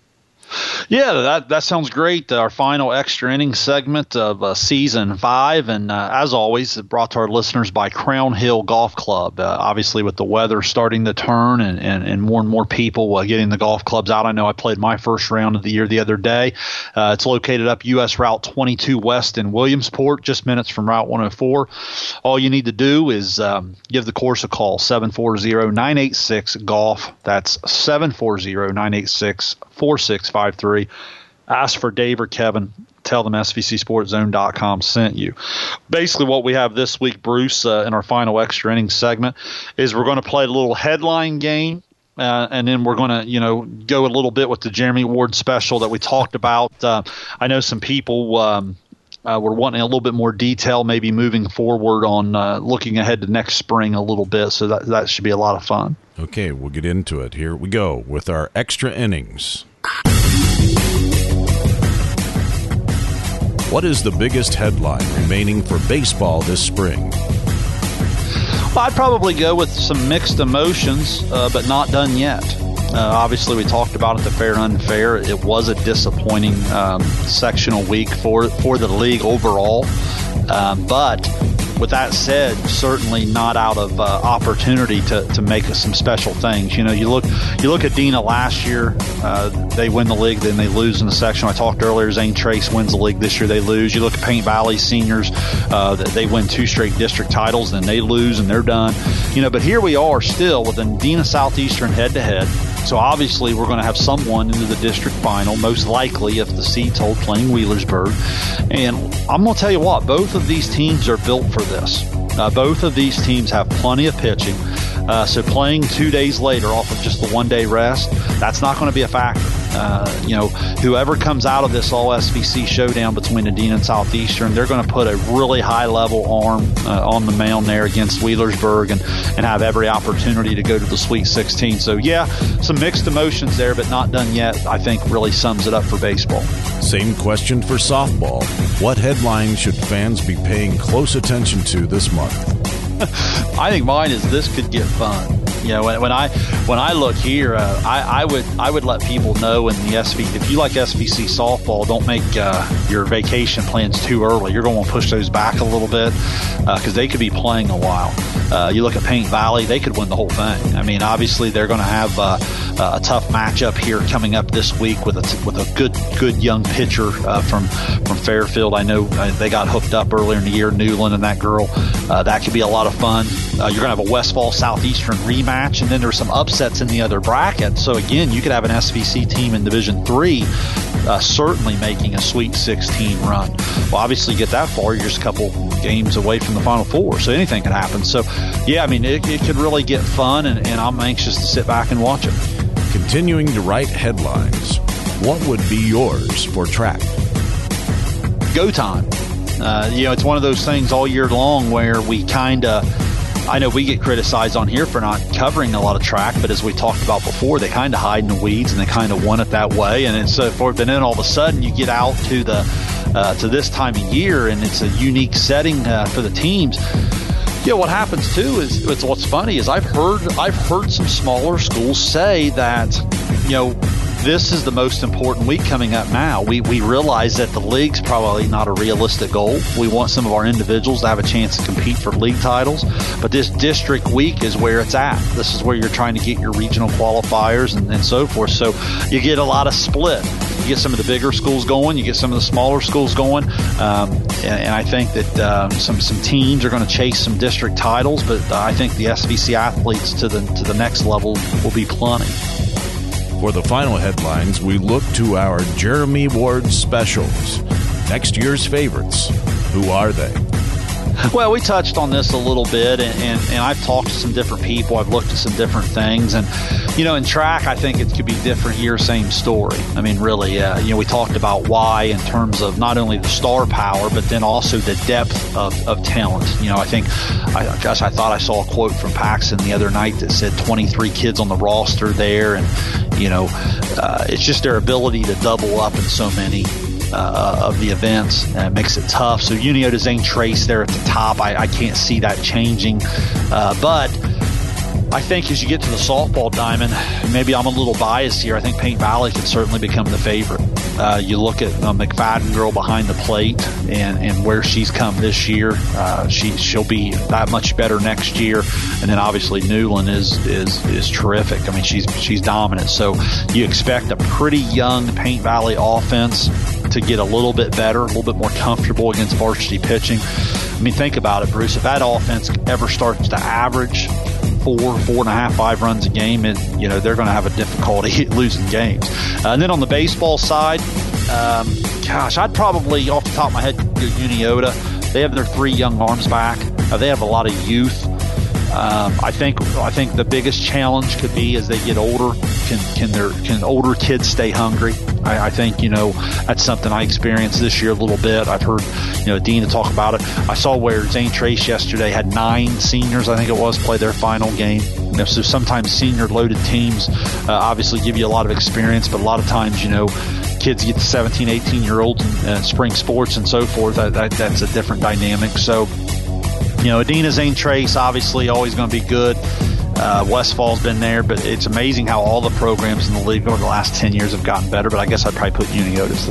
Yeah, that that sounds great. Our final extra inning segment of uh, season five, and uh, as always, brought to our listeners by Crown Hill Golf Club. Uh, obviously, with the weather starting to turn and, and, and more and more people uh, getting the golf clubs out. I know I played my first round of the year the other day. Uh, it's located up U S Route twenty-two West in Williamsport, just minutes from Route one oh four. All you need to do is um, give the course a call, seven four zero, nine eight six, golf. That's seven four zero, nine eight six, four six five three. Ask for Dave or Kevin. Tell them S V C Sports Zone dot com sent you. Basically, what we have this week, Bruce, uh, in our final extra inning segment, is we're going to play a little headline game, uh, and then we're going to, you know, go a little bit with the Jeremy Ward special that we talked about. Uh, I know some people um, uh, were wanting a little bit more detail, maybe moving forward on uh, looking ahead to next spring a little bit. So that that should be a lot of fun. Okay, we'll get into it. Here we go with our extra innings. What is the biggest headline remaining for baseball this spring? Well, I'd probably go with some mixed emotions, uh, but not done yet. Uh, obviously, we talked about it, the fair and unfair. It was a disappointing um, sectional week for for the league overall. Um, but with that said, certainly not out of uh, opportunity to, to make some special things. You know, you look you look at Dina last year, uh, they win the league, then they lose in the sectional. I talked earlier, Zane Trace wins the league this year, they lose. You look at Paint Valley seniors, uh, they win two straight district titles, then they lose and they're done. You know, but here we are still with the Dina Southeastern head-to-head. So obviously we're going to have someone into the district final, most likely if the seeds hold, playing Wheelersburg. And I'm going to tell you what, both of these teams are built for this. Uh, both of these teams have plenty of pitching. Uh, so playing two days later off of just the one-day rest, that's not going to be a factor. Uh, you know, whoever comes out of this all S V C showdown between Adina and Southeastern, they're going to put a really high-level arm uh, on the mound there against Wheelersburg and, and have every opportunity to go to the Sweet sixteen. So, yeah, some mixed emotions there, but not done yet, I think really sums it up for baseball. Same question for softball. What headline should fans be paying close attention to this month? I think mine is this could get fun. You know, when, when I when I look here, uh, I, I would I would let people know in the S V. If you like S V C softball, don't make uh, your vacation plans too early. You're going to want to push those back a little bit because uh, they could be playing a while. Uh, you look at Paint Valley; they could win the whole thing. I mean, obviously they're going to have uh, a tough matchup here coming up this week with a with a good good young pitcher uh, from from Fairfield. I know uh, they got hooked up earlier in the year, Newland and that girl. Uh, that could be a lot of fun. Uh, you're going to have a Westfall Southeastern rematch, and then there's some upsets in the other bracket. So again, you could have an S V C team in Division Three uh, certainly making a Sweet sixteen run. Well, obviously, you get that far, you're just a couple games away from the Final Four, so anything could happen. So, yeah, I mean, it, it could really get fun, and, and I'm anxious to sit back and watch it. Continuing to write headlines, what would be yours for track? go time. Uh, you know, it's one of those things all year long where we kind of, I know we get criticized on here for not covering a lot of track, but as we talked about before, they kind of hide in the weeds and they kind of want it that way. And it's so forth. And then all of a sudden you get out to the uh, to this time of year, and it's a unique setting uh, for the teams. You know, what happens too is it's what's funny is I've heard I've heard some smaller schools say that, you know, this is the most important week coming up now. We we realize that the league's probably not a realistic goal. We want some of our individuals to have a chance to compete for league titles, but this district week is where it's at. This is where you're trying to get your regional qualifiers and, and so forth. So you get a lot of split. You get some of the bigger schools going. You get some of the smaller schools going. Um, and, and I think that uh, some some teams are going to chase some district titles, but I think the S V C athletes to the to the next level will be plenty. For the final headlines, we look to our Jeremy Ward specials. Next year's favorites. Who are they? Well, we touched on this a little bit, and, and, and I've talked to some different people. I've looked at some different things. And, you know, in track, I think it could be different year, same story. I mean, really, uh, you know, we talked about why in terms of not only the star power, but then also the depth of, of talent. You know, I think, I gosh, I thought I saw a quote from Paxson the other night that said twenty-three kids on the roster there. And, you know, uh, it's just their ability to double up in so many Uh, of the events. Uh, it makes it tough. So Uniota Zane Trace there at the top, I, I can't see that changing. Uh, but I think as you get to the softball diamond, maybe I'm a little biased here. I think Paint Valley could certainly become the favorite. Uh, you look at uh, McFadden girl behind the plate and, and where she's come this year. Uh, she she'll be that much better next year. And then obviously Newland is is is terrific. I mean, she's she's dominant. So you expect a pretty young Paint Valley offense to get a little bit better, a little bit more comfortable against varsity pitching. I mean, think about it, Bruce. If that offense ever starts to average four, four and a half, five runs a game, and you know they're going to have a difficulty losing games. Uh, and then on the baseball side, um, gosh, I'd probably off the top of my head go Uniota. They have their three young arms back. Uh, they have a lot of youth. Um, I think I think the biggest challenge could be as they get older, can can their can older kids stay hungry? I, I think you know that's something I experienced this year a little bit. I've heard you know Dina talk about it. I saw where Zane Trace yesterday had nine seniors, I think it was, play their final game. You know, so sometimes senior loaded teams uh, obviously give you a lot of experience, but a lot of times you know kids get to seventeen, eighteen year olds in uh, spring sports and so forth. That, that, that's a different dynamic. So. You know, Adina Zane Trace, obviously always going to be good. Uh, Westfall's been there, but it's amazing how all the programs in the league over the last ten years have gotten better. But I guess I'd probably put Uniota as the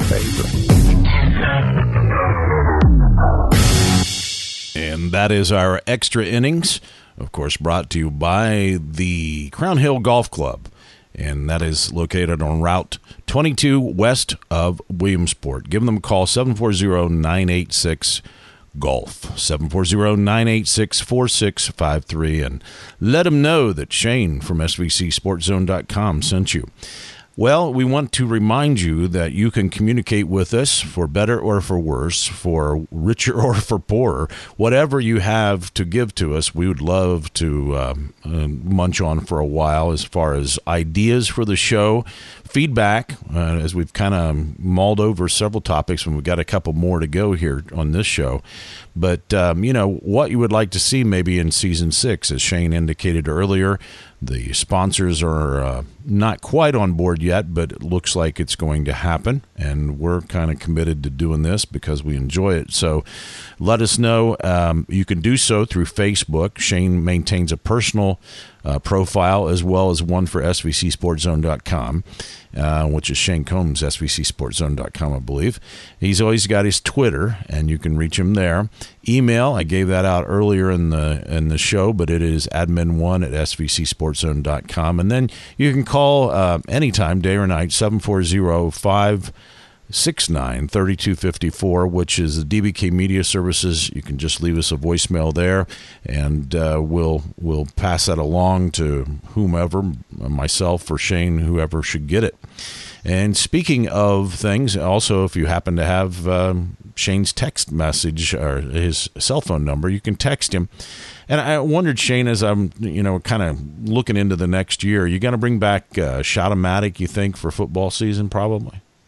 favorite. And that is our extra innings, of course, brought to you by the Crown Hill Golf Club. And that is located on Route twenty-two west of Williamsport. Give them a call, seven four zero, nine eight six, Golf, seven four zero, nine eight six, four six five three, and let them know that Shane from S V C Sports Zone dot com sent you. Well, we want to remind you that you can communicate with us for better or for worse, for richer or for poorer. Whatever you have to give to us, we would love to um, uh, munch on for a while as far as ideas for the show, feedback, uh, as we've kind of mulled over several topics, and we've got a couple more to go here on this show. But, um, you know, what you would like to see maybe in season six, as Shane indicated earlier. The sponsors are uh, not quite on board yet, but it looks like it's going to happen, and we're kind of committed to doing this because we enjoy it. So let us know. Um, you can do so through Facebook. Shane maintains a personal uh, profile as well as one for S V C Sports Zone dot com, uh, which is Shane Combs, S V C Sports Zone dot com, I believe. He's always got his Twitter, and you can reach him there. Email, I gave that out earlier in the in the show, but it is admin one at S V C Sports Zone dot com. And then you can call uh, anytime, day or night, seven four zero, five six nine, three two five four, which is the D B K Media Services. You can just leave us a voicemail there, and uh, we'll we'll pass that along to whomever, myself or Shane, whoever should get it. And speaking of things, also, if you happen to have um, Shane's text message or his cell phone number, you can text him. And I wondered, Shane, as I'm, you know, kind of looking into the next year, you going to bring back uh, Shot-O-Matic, you think, for football season, probably?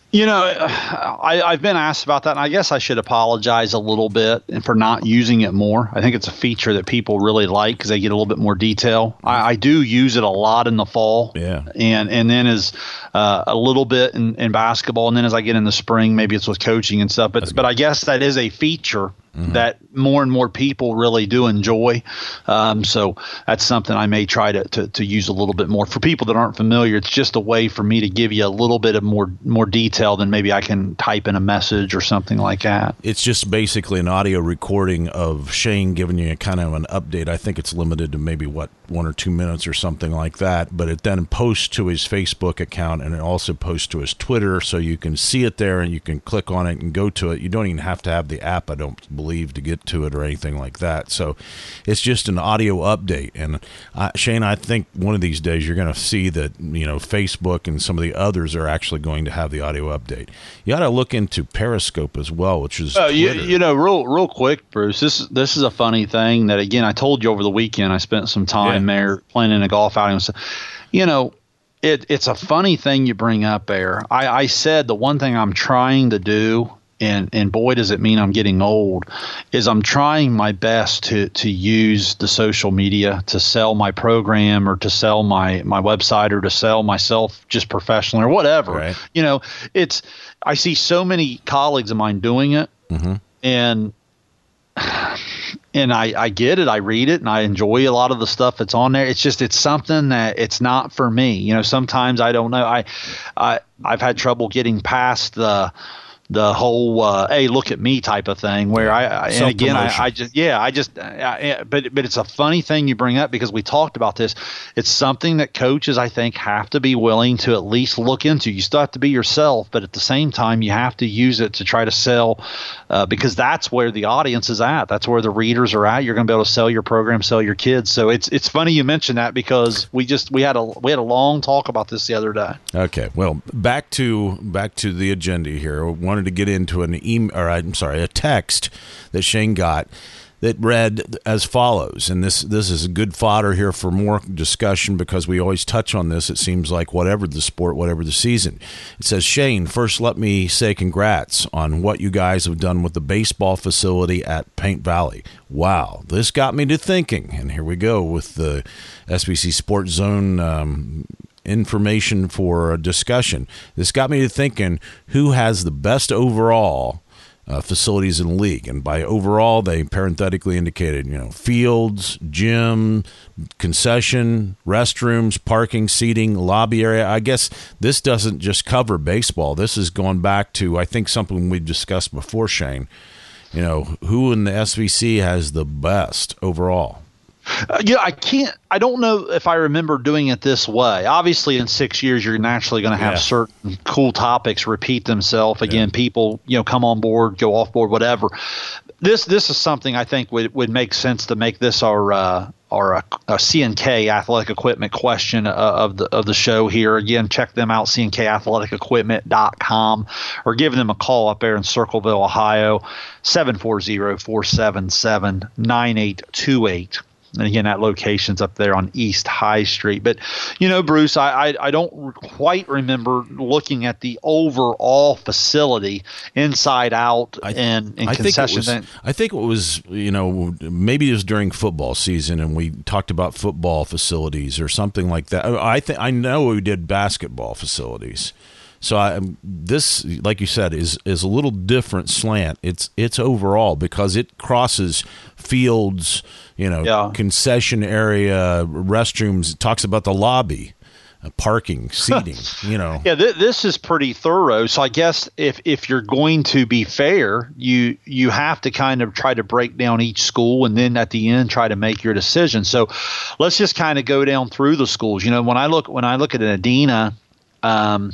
You know, I, I've been asked about that, and I guess I should apologize a little bit for not using it more. I think it's a feature that people really like because they get a little bit more detail. I, I do use it a lot in the fall, yeah, and and then as uh, a little bit in, in basketball, and then as I get in the spring, maybe it's with coaching and stuff. But That's but good. I guess that is a feature. Mm-hmm. That more and more people really do enjoy. Um, so that's something I may try to, to, to use a little bit more. For people that aren't familiar, it's just a way for me to give you a little bit of more more detail than maybe I can type in a message or something like that. It's just basically an audio recording of Shane giving you a kind of an update. I think it's limited to maybe, what, one or two minutes or something like that. But it then posts to his Facebook account, and it also posts to his Twitter, so you can see it there and you can click on it and go to it. You don't even have to have the app, I don't believe, to get to it or anything like that. So it's just an audio update. And uh, Shane, I think one of these days you're going to see that, you know, Facebook and some of the others are actually going to have the audio update. You got to look into Periscope as well, which is uh, you, you know, real real quick, Bruce. This this is a funny thing that, again, I told you over the weekend. I spent some time yeah. there playing in a golf outing. You know, it it's a funny thing you bring up there. I, I said the one thing I'm trying to do. And and boy, does it mean I'm getting old, is I'm trying my best to to use the social media to sell my program or to sell my, my website or to sell myself just professionally or whatever. Right. You know, it's I see so many colleagues of mine doing it, mm-hmm. and and I, I get it. I read it and I enjoy a lot of the stuff that's on there. It's just it's something that it's not for me. You know, sometimes I don't know. I I I've had trouble getting past the the whole uh, hey, look at me type of thing where I, I and again I, I just yeah I just I, but but it's a funny thing you bring up because we talked about this. It's something that coaches, I think, have to be willing to at least look into. You still have to be yourself, but at the same time you have to use it to try to sell uh, because that's where the audience is at. That's where the readers are at. You're going to be able to sell your program, sell your kids. So it's it's funny you mentioned that because we just we had a we had a long talk about this the other day. Okay, well, back to back to the agenda here. One to get into an email, or I'm sorry, a text that Shane got that read as follows, and this this is good fodder here for more discussion because we always touch on this. It seems like whatever the sport, whatever the season. It says, Shane, first let me say congrats on what you guys have done with the baseball facility at Paint Valley. Wow, this got me to thinking, and here we go with the S B C Sports Zone um, information for a discussion. This got me to thinking, who has the best overall uh, facilities in the league? And by overall, they parenthetically indicated, you know, fields, gym, concession, restrooms, parking, seating, lobby area. I guess this doesn't just cover baseball. This is going back to, I think, something we discussed before, Shane. You know, who in the S V C has the best overall? Uh, yeah, I can't. I don't know if I remember doing it this way. Obviously, in six years, you're naturally going to have yeah. certain cool topics repeat themselves. Again, yeah. people, you know, come on board, go off board, whatever. This this is something I think would, would make sense to make this our uh, our uh, uh, C N K Athletic Equipment question uh, of the of the show here. Again, check them out, C N K athletic equipment dot com, or give them a call up there in Circleville, Ohio, seven four zero, four seven seven, nine eight two eight. And again, that location's up there on East High Street. But, you know, Bruce, I, I, I don't quite remember looking at the overall facility inside out I, and, and I concession. Think it was, I think it was, you know, maybe it was during football season and we talked about football facilities or something like that. I think I know we did basketball facilities. So I, this, like you said, is is a little different slant. It's it's overall because it crosses fields, you know, yeah. concession area, restrooms. It talks about the lobby, uh, parking, seating. You know, yeah, th- this is pretty thorough. So I guess if if you're going to be fair, you you have to kind of try to break down each school and then at the end try to make your decision. So let's just kind of go down through the schools. You know, when I look when I look at Adena. Um,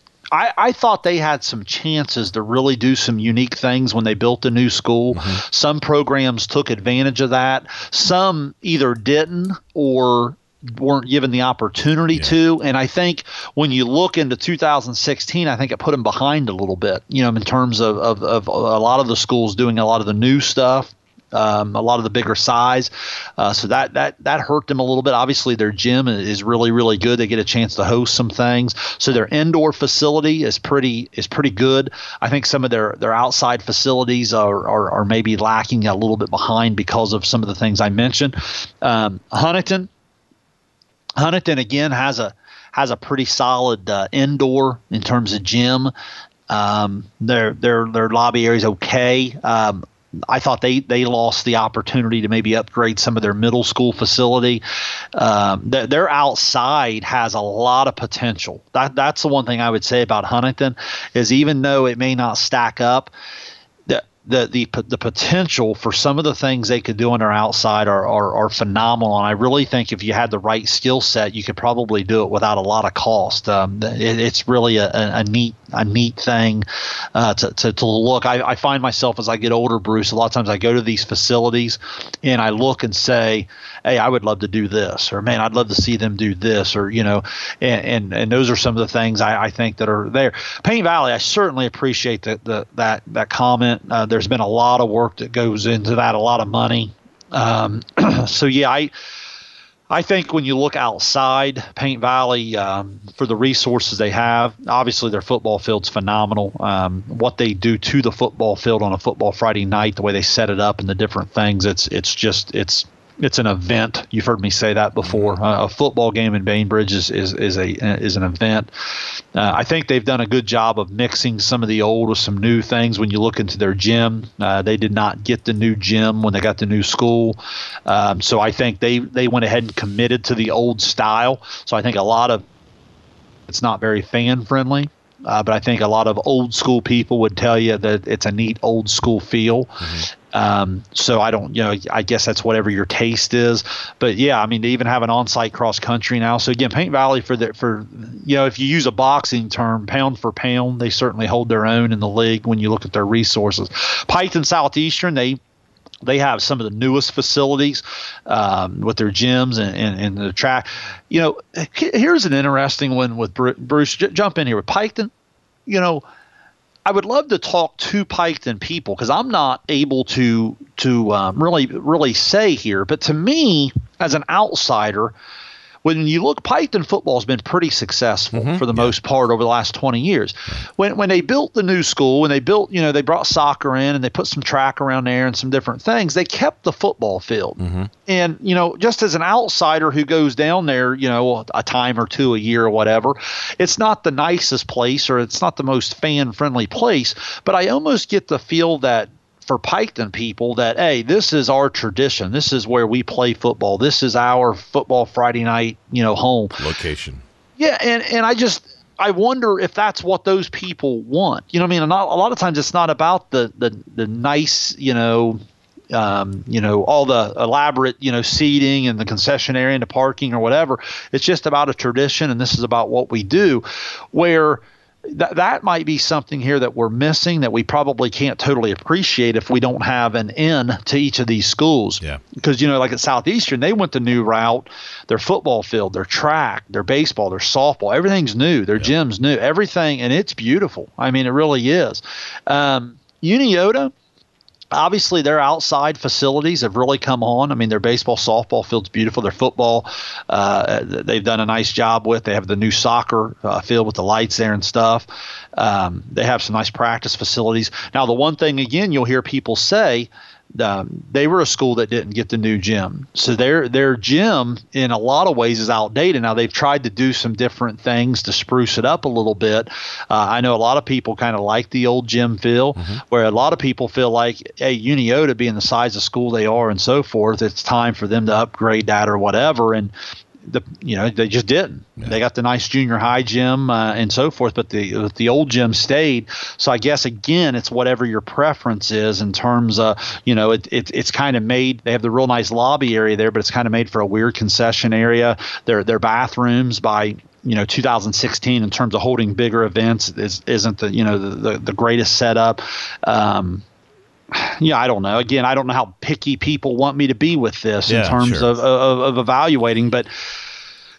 I, I thought they had some chances to really do some unique things when they built a new school. Mm-hmm. Some programs took advantage of that. Some either didn't or weren't given the opportunity yeah. to. And I think when you look into two thousand sixteen, I think it put them behind a little bit, you know, in terms of, of, of a lot of the schools doing a lot of the new stuff. um, a lot of the bigger size. Uh, so that, that, that hurt them a little bit. Obviously, their gym is really, really good. They get a chance to host some things. So their indoor facility is pretty is pretty good. I think some of their, their outside facilities are, are, are maybe lacking a little bit behind because of some of the things I mentioned. Um, Huntington, Huntington again has a has a pretty solid uh, indoor in terms of gym. Um, their their their lobby area is okay. Um, I thought they, they lost the opportunity to maybe upgrade some of their middle school facility. Um, their, their outside has a lot of potential. That that's the one thing I would say about Huntington is even though it may not stack up, the the the, the potential for some of the things they could do on their outside are, are, are phenomenal. And I really think if you had the right skill set, you could probably do it without a lot of cost. Um, it, it's really a, a, a neat a neat thing uh, to, to, to look. I, I find myself as I get older, Bruce, a lot of times I go to these facilities and I look and say, hey, I would love to do this, or man, I'd love to see them do this, or, you know, and, and, and those are some of the things I, I think that are there. Paint Valley, I certainly appreciate the, the, that, that comment. Uh, there's been a lot of work that goes into that, a lot of money. Um, so yeah, I, I think when you look outside Paint Valley um, for the resources they have, obviously their football field's phenomenal. Um, what they do to the football field on a football Friday night, the way they set it up and the different things, it's it's just it's it's an event. You've heard me say that before. Uh, a football game in Bainbridge is is is a is an event. Uh, I think they've done a good job of mixing some of the old with some new things. When you look into their gym, uh, they did not get the new gym when they got the new school. Um, so I think they, they went ahead and committed to the old style. So I think a lot of it's not very fan friendly. Uh, but I think a lot of old school people would tell you that it's a neat old school feel. Mm-hmm. Um, so I don't, you know, I guess that's whatever your taste is. But yeah, I mean, they even have an on-site cross country now. So again, Paint Valley for the, for, you know, if you use a boxing term, pound for pound, they certainly hold their own in the league when you look at their resources. Piketon Southeastern, they, They have some of the newest facilities um, with their gyms and, and, and the track. You know, here's an interesting one with Bruce. J- jump in here with Piketon. You know, I would love to talk to Piketon people because I'm not able to to um, really really say here. But to me, as an outsider, when you look, Piketon football has been pretty successful mm-hmm. for the yeah. most part over the last twenty years. When when they built the new school, when they built, you know, they brought soccer in and they put some track around there and some different things, they kept the football field. Mm-hmm. And, you know, just as an outsider who goes down there, you know, a time or two a year or whatever, it's not the nicest place or it's not the most fan-friendly place, but I almost get the feel that for Piketon people that, hey, this is our tradition. This is where we play football. This is our football Friday night, you know, home location. Yeah, and, and I just I wonder if that's what those people want. You know what I mean? Not, a lot of times it's not about the the, the nice, you know, um, you know, all the elaborate, you know, seating and the concession area and the parking or whatever. It's just about a tradition, and this is about what we do, where That that might be something here that we're missing that we probably can't totally appreciate if we don't have an in to each of these schools. Yeah. Because, you know, like at Southeastern, they went the new route. Their football field, their track, their baseball, their softball, everything's new. Their yeah. gym's new. Everything, and it's beautiful. I mean, it really is. Um, Uniota, obviously, their outside facilities have really come on. I mean, their baseball, softball field's beautiful. Their football, uh, they've done a nice job with. They have the new soccer uh, field with the lights there and stuff. Um, they have some nice practice facilities. Now, the one thing, again, you'll hear people say, um, they were a school that didn't get the new gym. So their their gym, in a lot of ways, is outdated. Now, they've tried to do some different things to spruce it up a little bit. Uh, I know a lot of people kind of like the old gym feel, mm-hmm. where a lot of people feel like, hey, Uniota being the size of school they are and so forth, it's time for them to upgrade that or whatever. And the you know they just didn't. Yeah. They got the nice junior high gym uh, and so forth, but the the old gym stayed. So I guess again, it's whatever your preference is in terms of, you know, it, it it's kind of made. They have the real nice lobby area there, but it's kind of made for a weird concession area. Their their bathrooms by you know two thousand sixteen in terms of holding bigger events is isn't the you know the the, the greatest setup. Um, Yeah, I don't know. Again, I don't know how picky people want me to be with this yeah, in terms sure. of, of of evaluating. But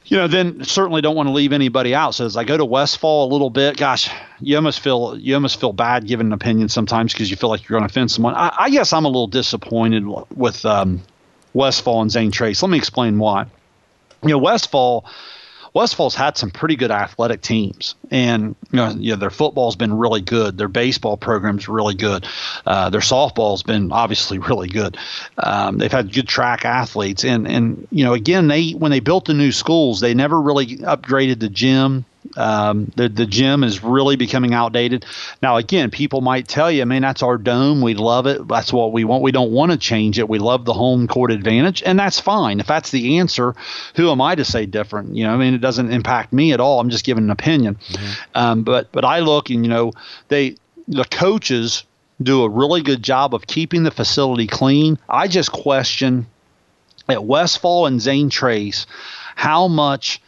You know, then certainly don't want to leave anybody out. So as I go to Westfall a little bit, gosh, you almost feel you almost feel bad giving an opinion sometimes because you feel like you're going to offend someone. I, I guess I'm a little disappointed with um, Westfall and Zane Trace. Let me explain why. You know, Westfall. Westfall's had some pretty good athletic teams, and you know, you know their football's been really good. Their baseball program's really good. Uh, their softball's been obviously really good. Um, they've had good track athletes, and and you know again they when they built the new schools, they never really upgraded the gym. Um, the the gym is really becoming outdated. Now, again, people might tell you, man, that's our dome. We love it. That's what we want. We don't want to change it. We love the home court advantage, and that's fine. If that's the answer, who am I to say different? You know, I mean, it doesn't impact me at all. I'm just giving an opinion. Mm-hmm. Um, but but I look, and you know, they the coaches do a really good job of keeping the facility clean. I just question at Westfall and Zane Trace how much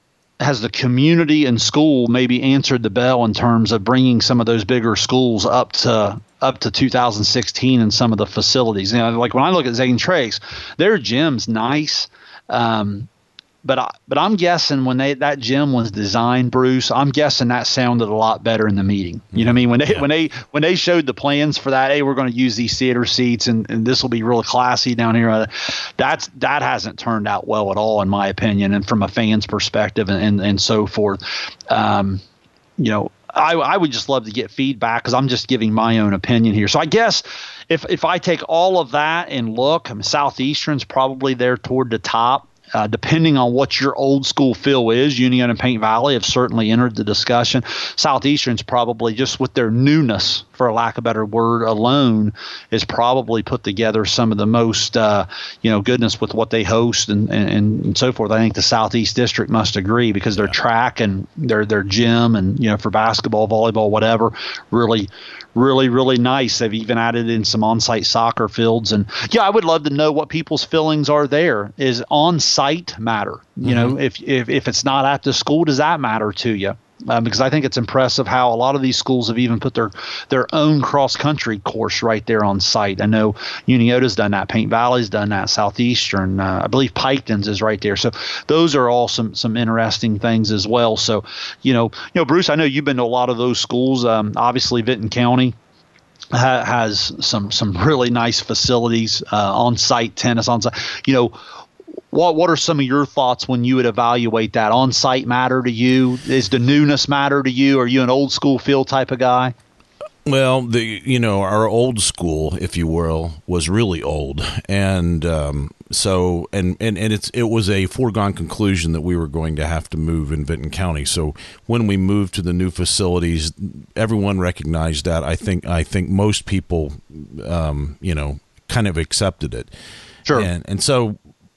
has the community and school maybe answered the bell in terms of bringing some of those bigger schools up to up to two thousand sixteen in some of the facilities. You know, like when I look at Zane Trace, their gym's nice, um, but I, but I'm guessing when they that gym was designed, Bruce, I'm guessing that sounded a lot better in the meeting. You know what I mean? When they yeah. when they when they showed the plans for that, hey, we're going to use these theater seats and, and this will be real classy down here. That's that hasn't turned out well at all, in my opinion, and from a fan's perspective, and and, and so forth. Um, you know, I I would just love to get feedback because I'm just giving my own opinion here. So I guess if if I take all of that and look, I mean, Southeastern's probably there toward the top. Uh, depending on what your old school feel is, Union and Paint Valley have certainly entered the discussion. Southeastern's probably, just with their newness, for a lack of a better word, alone, is probably put together some of the most, uh, you know, goodness with what they host and, and, and so forth. I think the Southeast District must agree because their yeah. track and their their gym and, you know, for basketball, volleyball, whatever, really, really, really nice. They've even added in some on-site soccer fields. And, yeah, I would love to know what people's feelings are there. Is on-site matter? You mm-hmm. know, if, if if it's not at the school, does that matter to you? Um, because I think it's impressive how a lot of these schools have even put their, their own cross-country course right there on site. I know Uniota's done that. Paint Valley's done that. Southeastern. Uh, I believe Piketon's is right there. So those are all some, some interesting things as well. So, you know, you know, Bruce, I know you've been to a lot of those schools. Um, obviously, Vinton County ha- has some some really nice facilities, uh, on-site tennis, on-site. You know, What what are some of your thoughts when you would evaluate that? On-site matter to you? Is the newness matter to you? Are you an old school feel type of guy? Well, the you know our old school, if you will, was really old, and um, so and, and, and it's it was a foregone conclusion that we were going to have to move in Vinton County. So when we moved to the new facilities, everyone recognized that. I think I think most people, um, you know, kind of accepted it. Sure, and and so.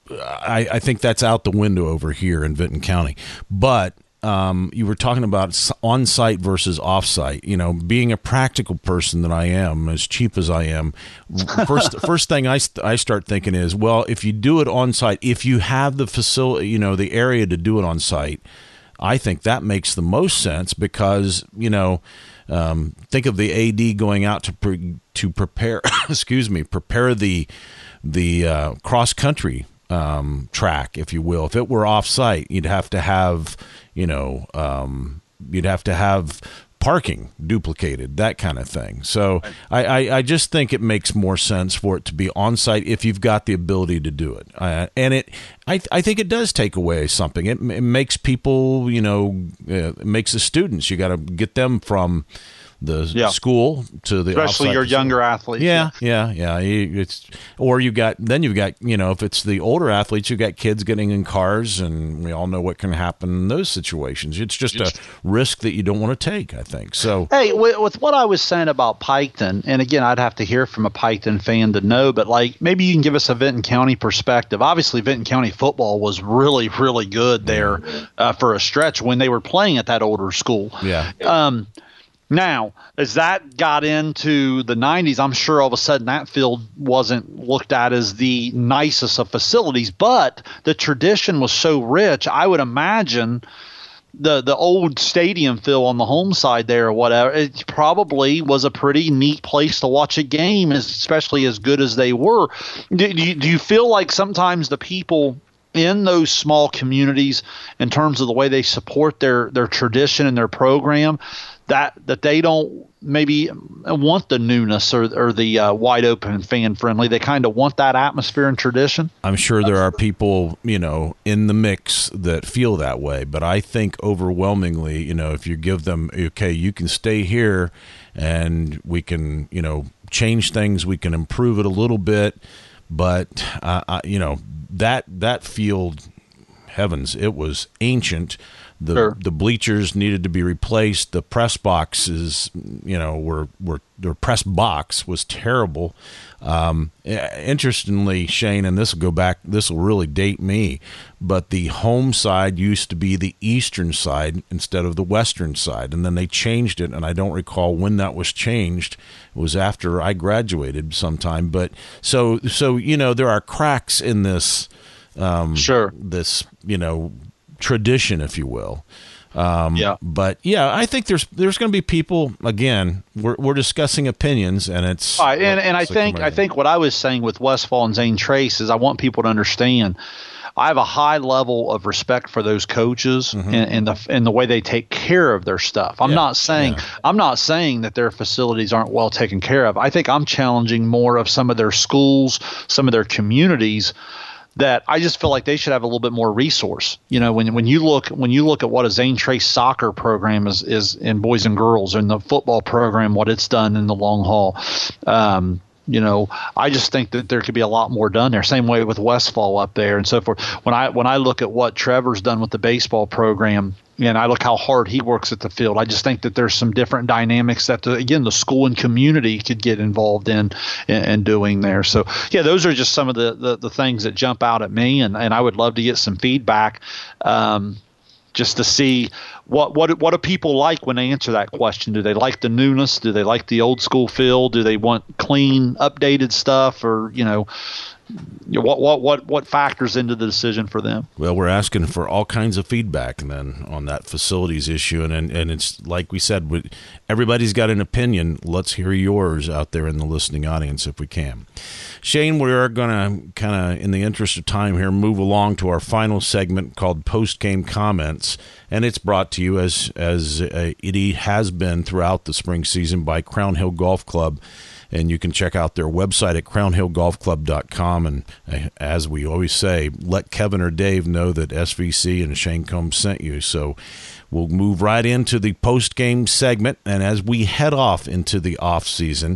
I, I think that's out the window over here in Vinton County. But um, you were talking about on-site versus off-site. You know, being a practical person that I am, as cheap as I am, first first thing I, I start thinking is, well, if you do it on-site, if you have the facility, you know, the area to do it on-site, I think that makes the most sense because, you know, um, think of the A D going out to pre- to prepare, excuse me, prepare the the uh, cross-country Um, track, if you will. If it were off-site, you'd have to have, you know, um, you'd have to have parking duplicated, that kind of thing. So I, I, I just think it makes more sense for it to be on-site if you've got the ability to do it. Uh, and it, I, I think it does take away something. It, it makes people, you know, uh, it makes the students. You got to get them from the yeah. school to the especially your younger athletes. Yeah, yeah, yeah. yeah. It's or you got then you've got you know if it's the older athletes, you've got kids getting in cars, and we all know what can happen in those situations. It's just a risk that you don't want to take, I think. So hey, with, with what I was saying about Piketon, and again, I'd have to hear from a Piketon fan to know, but like maybe you can give us a Vinton County perspective. Obviously, Vinton County football was really, really good there uh, for a stretch when they were playing at that older school. Yeah. Um, Now, as that got into the nineties, I'm sure all of a sudden that field wasn't looked at as the nicest of facilities, but the tradition was so rich, I would imagine the the old stadium field on the home side there or whatever, it probably was a pretty neat place to watch a game, especially as good as they were. Do, do, you, do you feel like sometimes the people in those small communities in terms of the way they support their their tradition and their program, that that they don't maybe want the newness or, or the uh, wide open and fan friendly. They kind of want that atmosphere and tradition. I'm sure there are people, you know, in the mix that feel that way, but I think overwhelmingly, you know, if you give them, okay, you can stay here and we can, you know, change things, we can improve it a little bit, but uh, I, you know, that that field, heavens, it was ancient. The Sure. the bleachers needed to be replaced. The press boxes, you know, were were their press box was terrible. Um, interestingly, Shane, and this will go back. This will really date me, but the home side used to be the eastern side instead of the western side, and then they changed it. And I don't recall when that was changed. It was after I graduated sometime. But so so you know, there are cracks in this. Um, Sure. This you know. tradition, if you will. Um, yeah. But yeah, I think there's there's going to be people. Again, we're we're discussing opinions, and it's All right, and and I it's like think I think what I was saying with Westfall and Zane Trace is I want people to understand. I have a high level of respect for those coaches mm-hmm. and, and the and the way they take care of their stuff. I'm yeah. not saying yeah. I'm not saying that their facilities aren't well taken care of. I think I'm challenging more of some of their schools, some of their communities, that I just feel like they should have a little bit more resource. You know, when when you look when you look at what a Zane Trace soccer program is is in boys and girls, and the football program, what it's done in the long haul. Um, you know, I just think that there could be a lot more done there. Same way with Westfall up there and so forth. When I when I look at what Trevor's done with the baseball program, and I look how hard he works at the field, I just think that there's some different dynamics that, the, again, the school and community could get involved in and doing there. So, yeah, those are just some of the, the, the things that jump out at me, and, and I would love to get some feedback um, just to see what, what what do people like when they answer that question. Do they like the newness? Do they like the old school feel? Do they want clean, updated stuff? Or, you know, What what what what factors into the decision for them? Well, we're asking for all kinds of feedback, and then on that facilities issue, and and, and it's like we said, we, everybody's got an opinion. Let's hear yours out there in the listening audience, if we can. Shane, we are going to kind of, in the interest of time here, move along to our final segment called Post Game Comments, and it's brought to you as as uh, it has been throughout the spring season by Crown Hill Golf Club. And you can check out their website at crown hill golf club dot com. And uh, as we always say, let Kevin or Dave know that S V C and Shane Combs sent you. So we'll move right into the post-game segment. And as we head off into the off-season,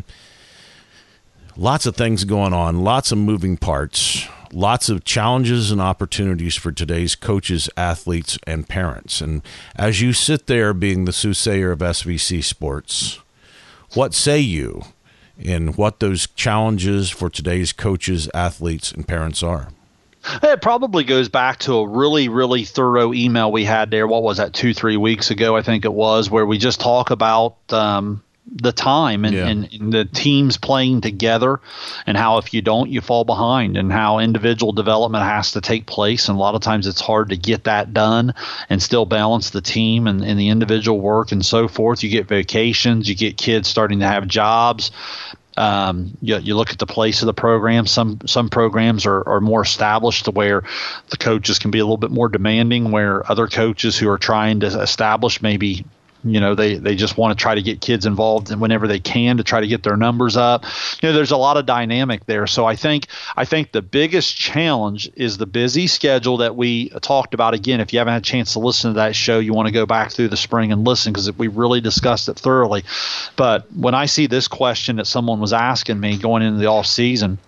lots of things going on, lots of moving parts, lots of challenges and opportunities for today's coaches, athletes, and parents. And as you sit there being the soothsayer of S V C Sports, what say you in what those challenges for today's coaches, athletes, and parents are? It probably goes back to a really, really thorough email we had there. What was that, two, three weeks ago, I think it was, where we just talk about um, the time and, yeah. and, and the teams playing together, and how if you don't, you fall behind, and how individual development has to take place. And a lot of times it's hard to get that done and still balance the team and, and the individual work and so forth. You get vacations, you get kids starting to have jobs. Um, you, you look at the place of the program. Some some programs are, are more established to where the coaches can be a little bit more demanding, where other coaches who are trying to establish maybe, you know, they, they just want to try to get kids involved whenever they can to try to get their numbers up. You know, there's a lot of dynamic there. So I think I think the biggest challenge is the busy schedule that we talked about. Again, if you haven't had a chance to listen to that show, you want to go back through the spring and listen, because we really discussed it thoroughly. But when I see this question that someone was asking me going into the off season,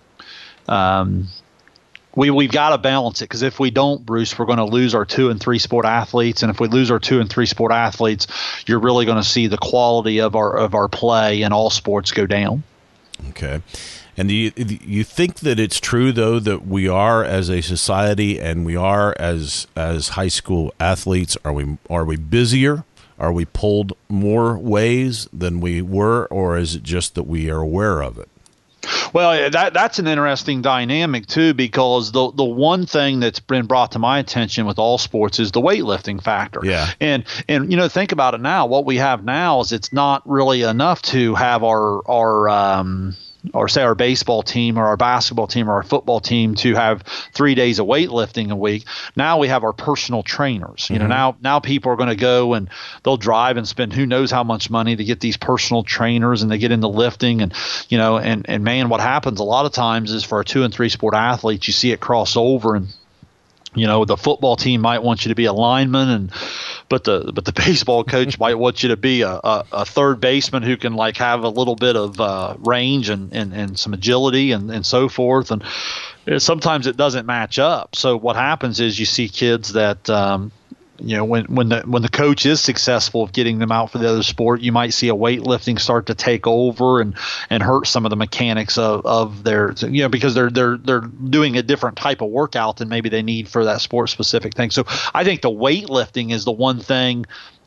um, We, we've got to balance it, because if we don't, Bruce, we're going to lose our two and three sport athletes. And if we lose our two and three sport athletes, you're really going to see the quality of our of our play in all sports go down. Okay. And do you, do you think that it's true, though, that we are as a society and we are as as high school athletes, are we are we busier? Are we pulled more ways than we were? Or is it just that we are aware of it? Well, that that's an interesting dynamic, too, because the the one thing that's been brought to my attention with all sports is the weightlifting factor. Yeah. And, and you know, think about it now. What we have now is it's not really enough to have our, our um, or say our baseball team or our basketball team or our football team to have three days of weightlifting a week. Now we have our personal trainers. You mm-hmm. know, now now people are going to go and they'll drive and spend who knows how much money to get these personal trainers, and they get into lifting, and you know, and and man, what happens a lot of times is for a two and three sport athletes, you see it cross over, and you know, the football team might want you to be a lineman, and but the but the baseball coach might want you to be a, a, a third baseman who can like have a little bit of uh, range and, and, and some agility and, and so forth. And it, sometimes it doesn't match up. So what happens is you see kids that um, you know, when when the when the coach is successful of getting them out for the other sport, you might see a weightlifting start to take over and, and hurt some of the mechanics of, of their, you know, because they're they're they're doing a different type of workout than maybe they need for that sport specific thing. So I think the weightlifting is the one thing.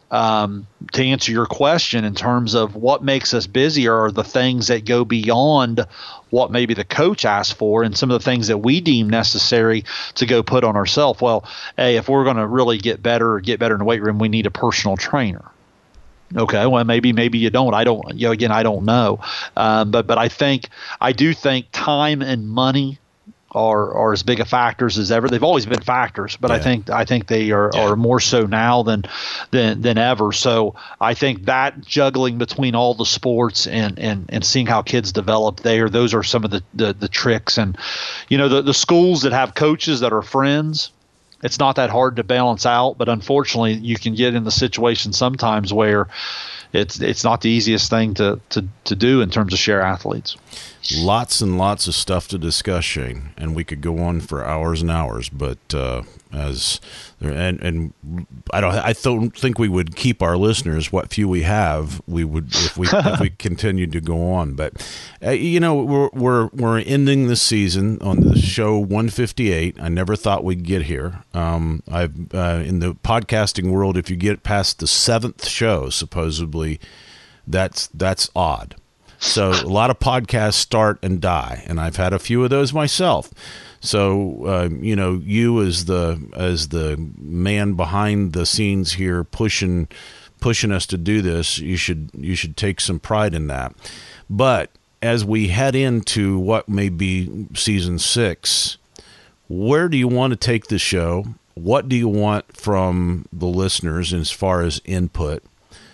Um, to answer your question in terms of what makes us busier are the things that go beyond what maybe the coach asked for and some of the things that we deem necessary to go put on ourselves. Well, hey, if we're going to really get better or get better in the weight room, we need a personal trainer. Okay, well, maybe maybe you don't. I don't. You know, again, I don't know. Um, but but I think I do think time and money are are as big a factors as ever. They've always been factors, but yeah. I think I think they are, yeah. are more so now than than than ever. So I think that juggling between all the sports and and, and seeing how kids develop there, those are some of the, the, the tricks. And you know, the, the schools that have coaches that are friends, it's not that hard to balance out, but unfortunately you can get in the situation sometimes where it's it's not the easiest thing to to, to do in terms of share athletes. Lots and lots of stuff to discuss, Shane, and we could go on for hours and hours. But uh, as and and I don't, I don't think we would keep our listeners what few we have. We would if we if we continued to go on. But uh, you know, we're we're we're ending the season on the show one fifty-eight. I never thought we'd get here. Um, I've uh, in the podcasting world, if you get past the seventh show, supposedly, that's that's odd. So a lot of podcasts start and die, and I've had a few of those myself. So uh, you know, you as the as the man behind the scenes here, pushing pushing us to do this, you should you should take some pride in that. But as we head into what may be season six, where do you want to take the show? What do you want from the listeners as far as input?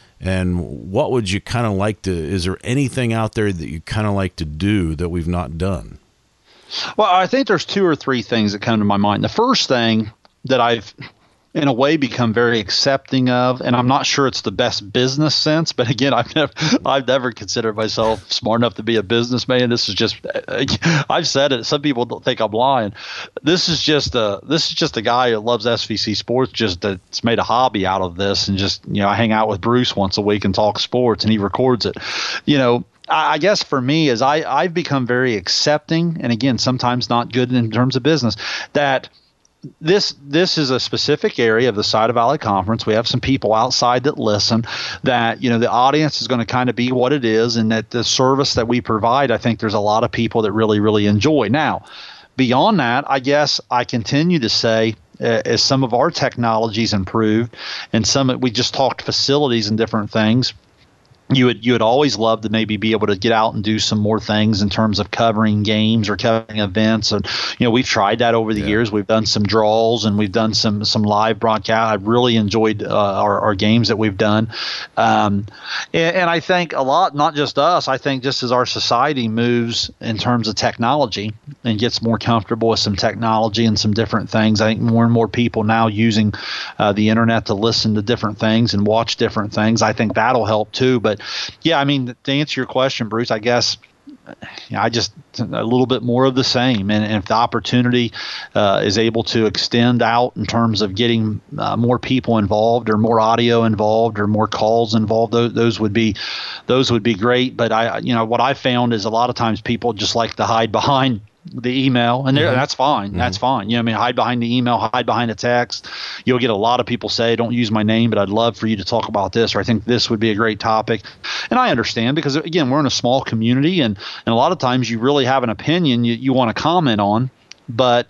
And what would you kind of like to, is there anything out there that you kind of like to do that we've not done? Well, I think there's two or three things that come to my mind. The first thing that I've, in a way, become very accepting of, and I'm not sure it's the best business sense, but again, I've never, I've never considered myself smart enough to be a businessman. This is just, I've said it. Some people don't think I'm lying. This is just a, this is just a guy who loves S V C sports, just that's made a hobby out of this, and just, you know, I hang out with Bruce once a week and talk sports, and he records it. You know, I guess for me is I, I've become very accepting, and again, sometimes not good in terms of business, that This this is a specific area of the Side of Valley Conference. We have some people outside that listen, that, you know, the audience is going to kind of be what it is, and that the service that we provide, I think there's a lot of people that really, really enjoy. Now, beyond that, I guess I continue to say, uh, as some of our technologies improved, and some, we just talked facilities and different things, You would you would always love to maybe be able to get out and do some more things in terms of covering games or covering events. And, you know, we've tried that over the yeah. years. We've done some draws and we've done some some live broadcast. I've really enjoyed uh, our, our games that we've done. Um, and, and I think a lot, not just us, I think just as our society moves in terms of technology and gets more comfortable with some technology and some different things, I think more and more people now using uh, the internet to listen to different things and watch different things. I think that'll help too. But yeah, I mean, to answer your question, Bruce, I guess you know, I just a little bit more of the same. And, and if the opportunity uh, is able to extend out in terms of getting uh, more people involved or more audio involved or more calls involved, those, those would be those would be great. But I, you know, what I found is a lot of times people just like to hide behind the email, and mm-hmm. that's fine. Mm-hmm. That's fine. You know, I mean, hide behind the email, hide behind a text. You'll get a lot of people say, don't use my name, but I'd love for you to talk about this, or I think this would be a great topic. And I understand, because again, we're in a small community, and, and a lot of times you really have an opinion you, you want to comment on, but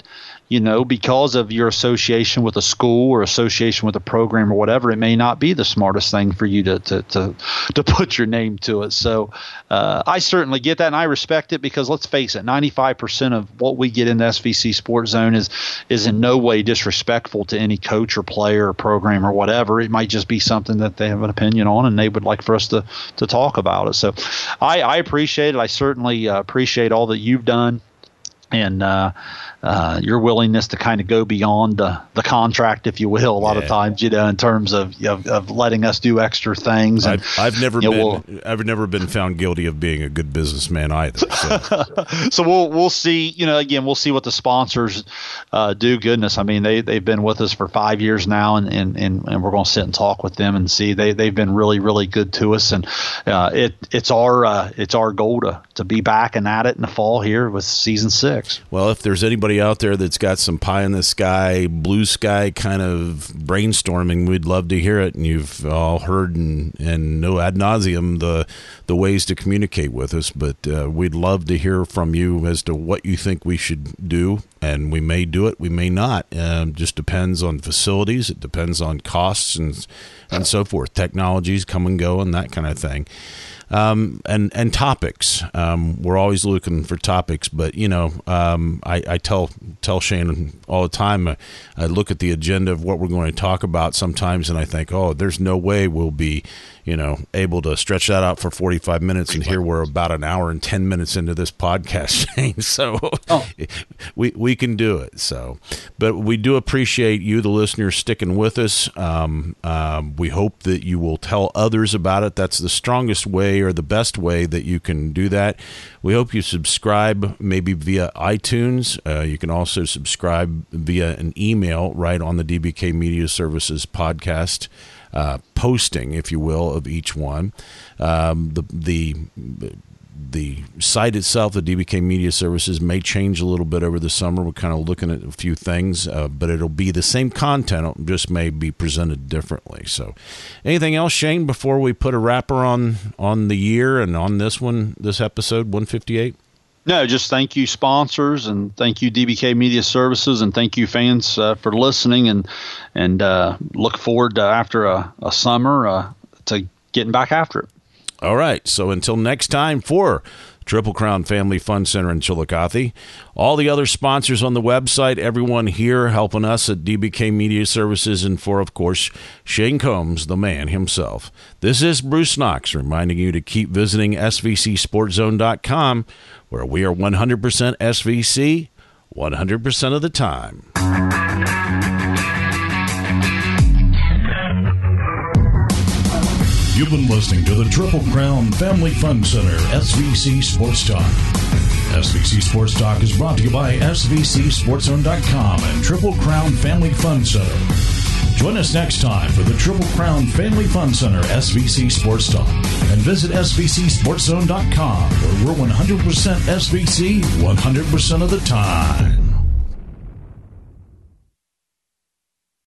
you know, because of your association with a school or association with a program or whatever, it may not be the smartest thing for you to to to, to put your name to it. So uh, I certainly get that, and I respect it, because let's face it, ninety-five percent of what we get in the S V C Sports Zone is is in no way disrespectful to any coach or player or program or whatever. It might just be something that they have an opinion on, and they would like for us to to talk about it. So I, I appreciate it. I certainly uh, appreciate all that you've done, and uh, uh, your willingness to kind of go beyond the, the contract, if you will, a lot yeah. of times, you know, in terms of, of of letting us do extra things. And, I've, I've never you been know, we'll, I've never been found guilty of being a good businessman either. So, so we'll we'll see. You know, again, we'll see what the sponsors uh, do. Goodness, I mean, they they've been with us for five years now, and and, and, and we're going to sit and talk with them and see. They they've been really really good to us, and uh, it it's our uh, it's our goal to to be back and at it in the fall here with season six. Well, if there's anybody out there that's got some pie in the sky, blue sky kind of brainstorming, we'd love to hear it. And you've all heard and, and know ad nauseum the the ways to communicate with us, but uh, we'd love to hear from you as to what you think we should do. And we may do it, we may not. Um, just depends on facilities. It depends on costs and and so forth. Technologies come and go and that kind of thing. Um, and, and topics. Um, we're always looking for topics, but, you know, um, I, I tell tell Shane all the time, I, I look at the agenda of what we're going to talk about sometimes, and I think, oh, there's no way we'll be, you know, able to stretch that out for forty-five minutes, and here we're about an hour and ten minutes into this podcast, Shane. So oh. we, we can do it. So, but we do appreciate you, the listeners, sticking with us. Um, um, we hope that you will tell others about it. That's the strongest way, or the best way that you can do that. We hope you subscribe maybe via iTunes. Uh, you can also subscribe via an email right on the D B K Media Services podcast uh, posting, if you will, of each one. Um, the the The site itself, the D B K Media Services, may change a little bit over the summer. We're kind of looking at a few things, uh, but it'll be the same content, it just may be presented differently. So anything else, Shane, before we put a wrapper on, on the year and on this one, this episode, one fifty-eight? No, just thank you, sponsors, and thank you, D B K Media Services, and thank you, fans, uh, for listening, and and uh, look forward to, after a, a summer uh, to getting back after it. All right, so until next time, for Triple Crown Family Fun Center in Chillicothe, all the other sponsors on the website, everyone here helping us at D B K Media Services, and for, of course, Shane Combs, the man himself. This is Bruce Knox reminding you to keep visiting S V C Sports Zone dot com, where we are one hundred percent S V C, one hundred percent of the time. You've been listening to the Triple Crown Family Fun Center, S V C Sports Talk. S V C Sports Talk is brought to you by S V C Sports Zone dot com and Triple Crown Family Fun Center. Join us next time for the Triple Crown Family Fun Center, S V C Sports Talk. And visit S V C Sports Zone dot com, where we're one hundred percent S V C, one hundred percent of the time.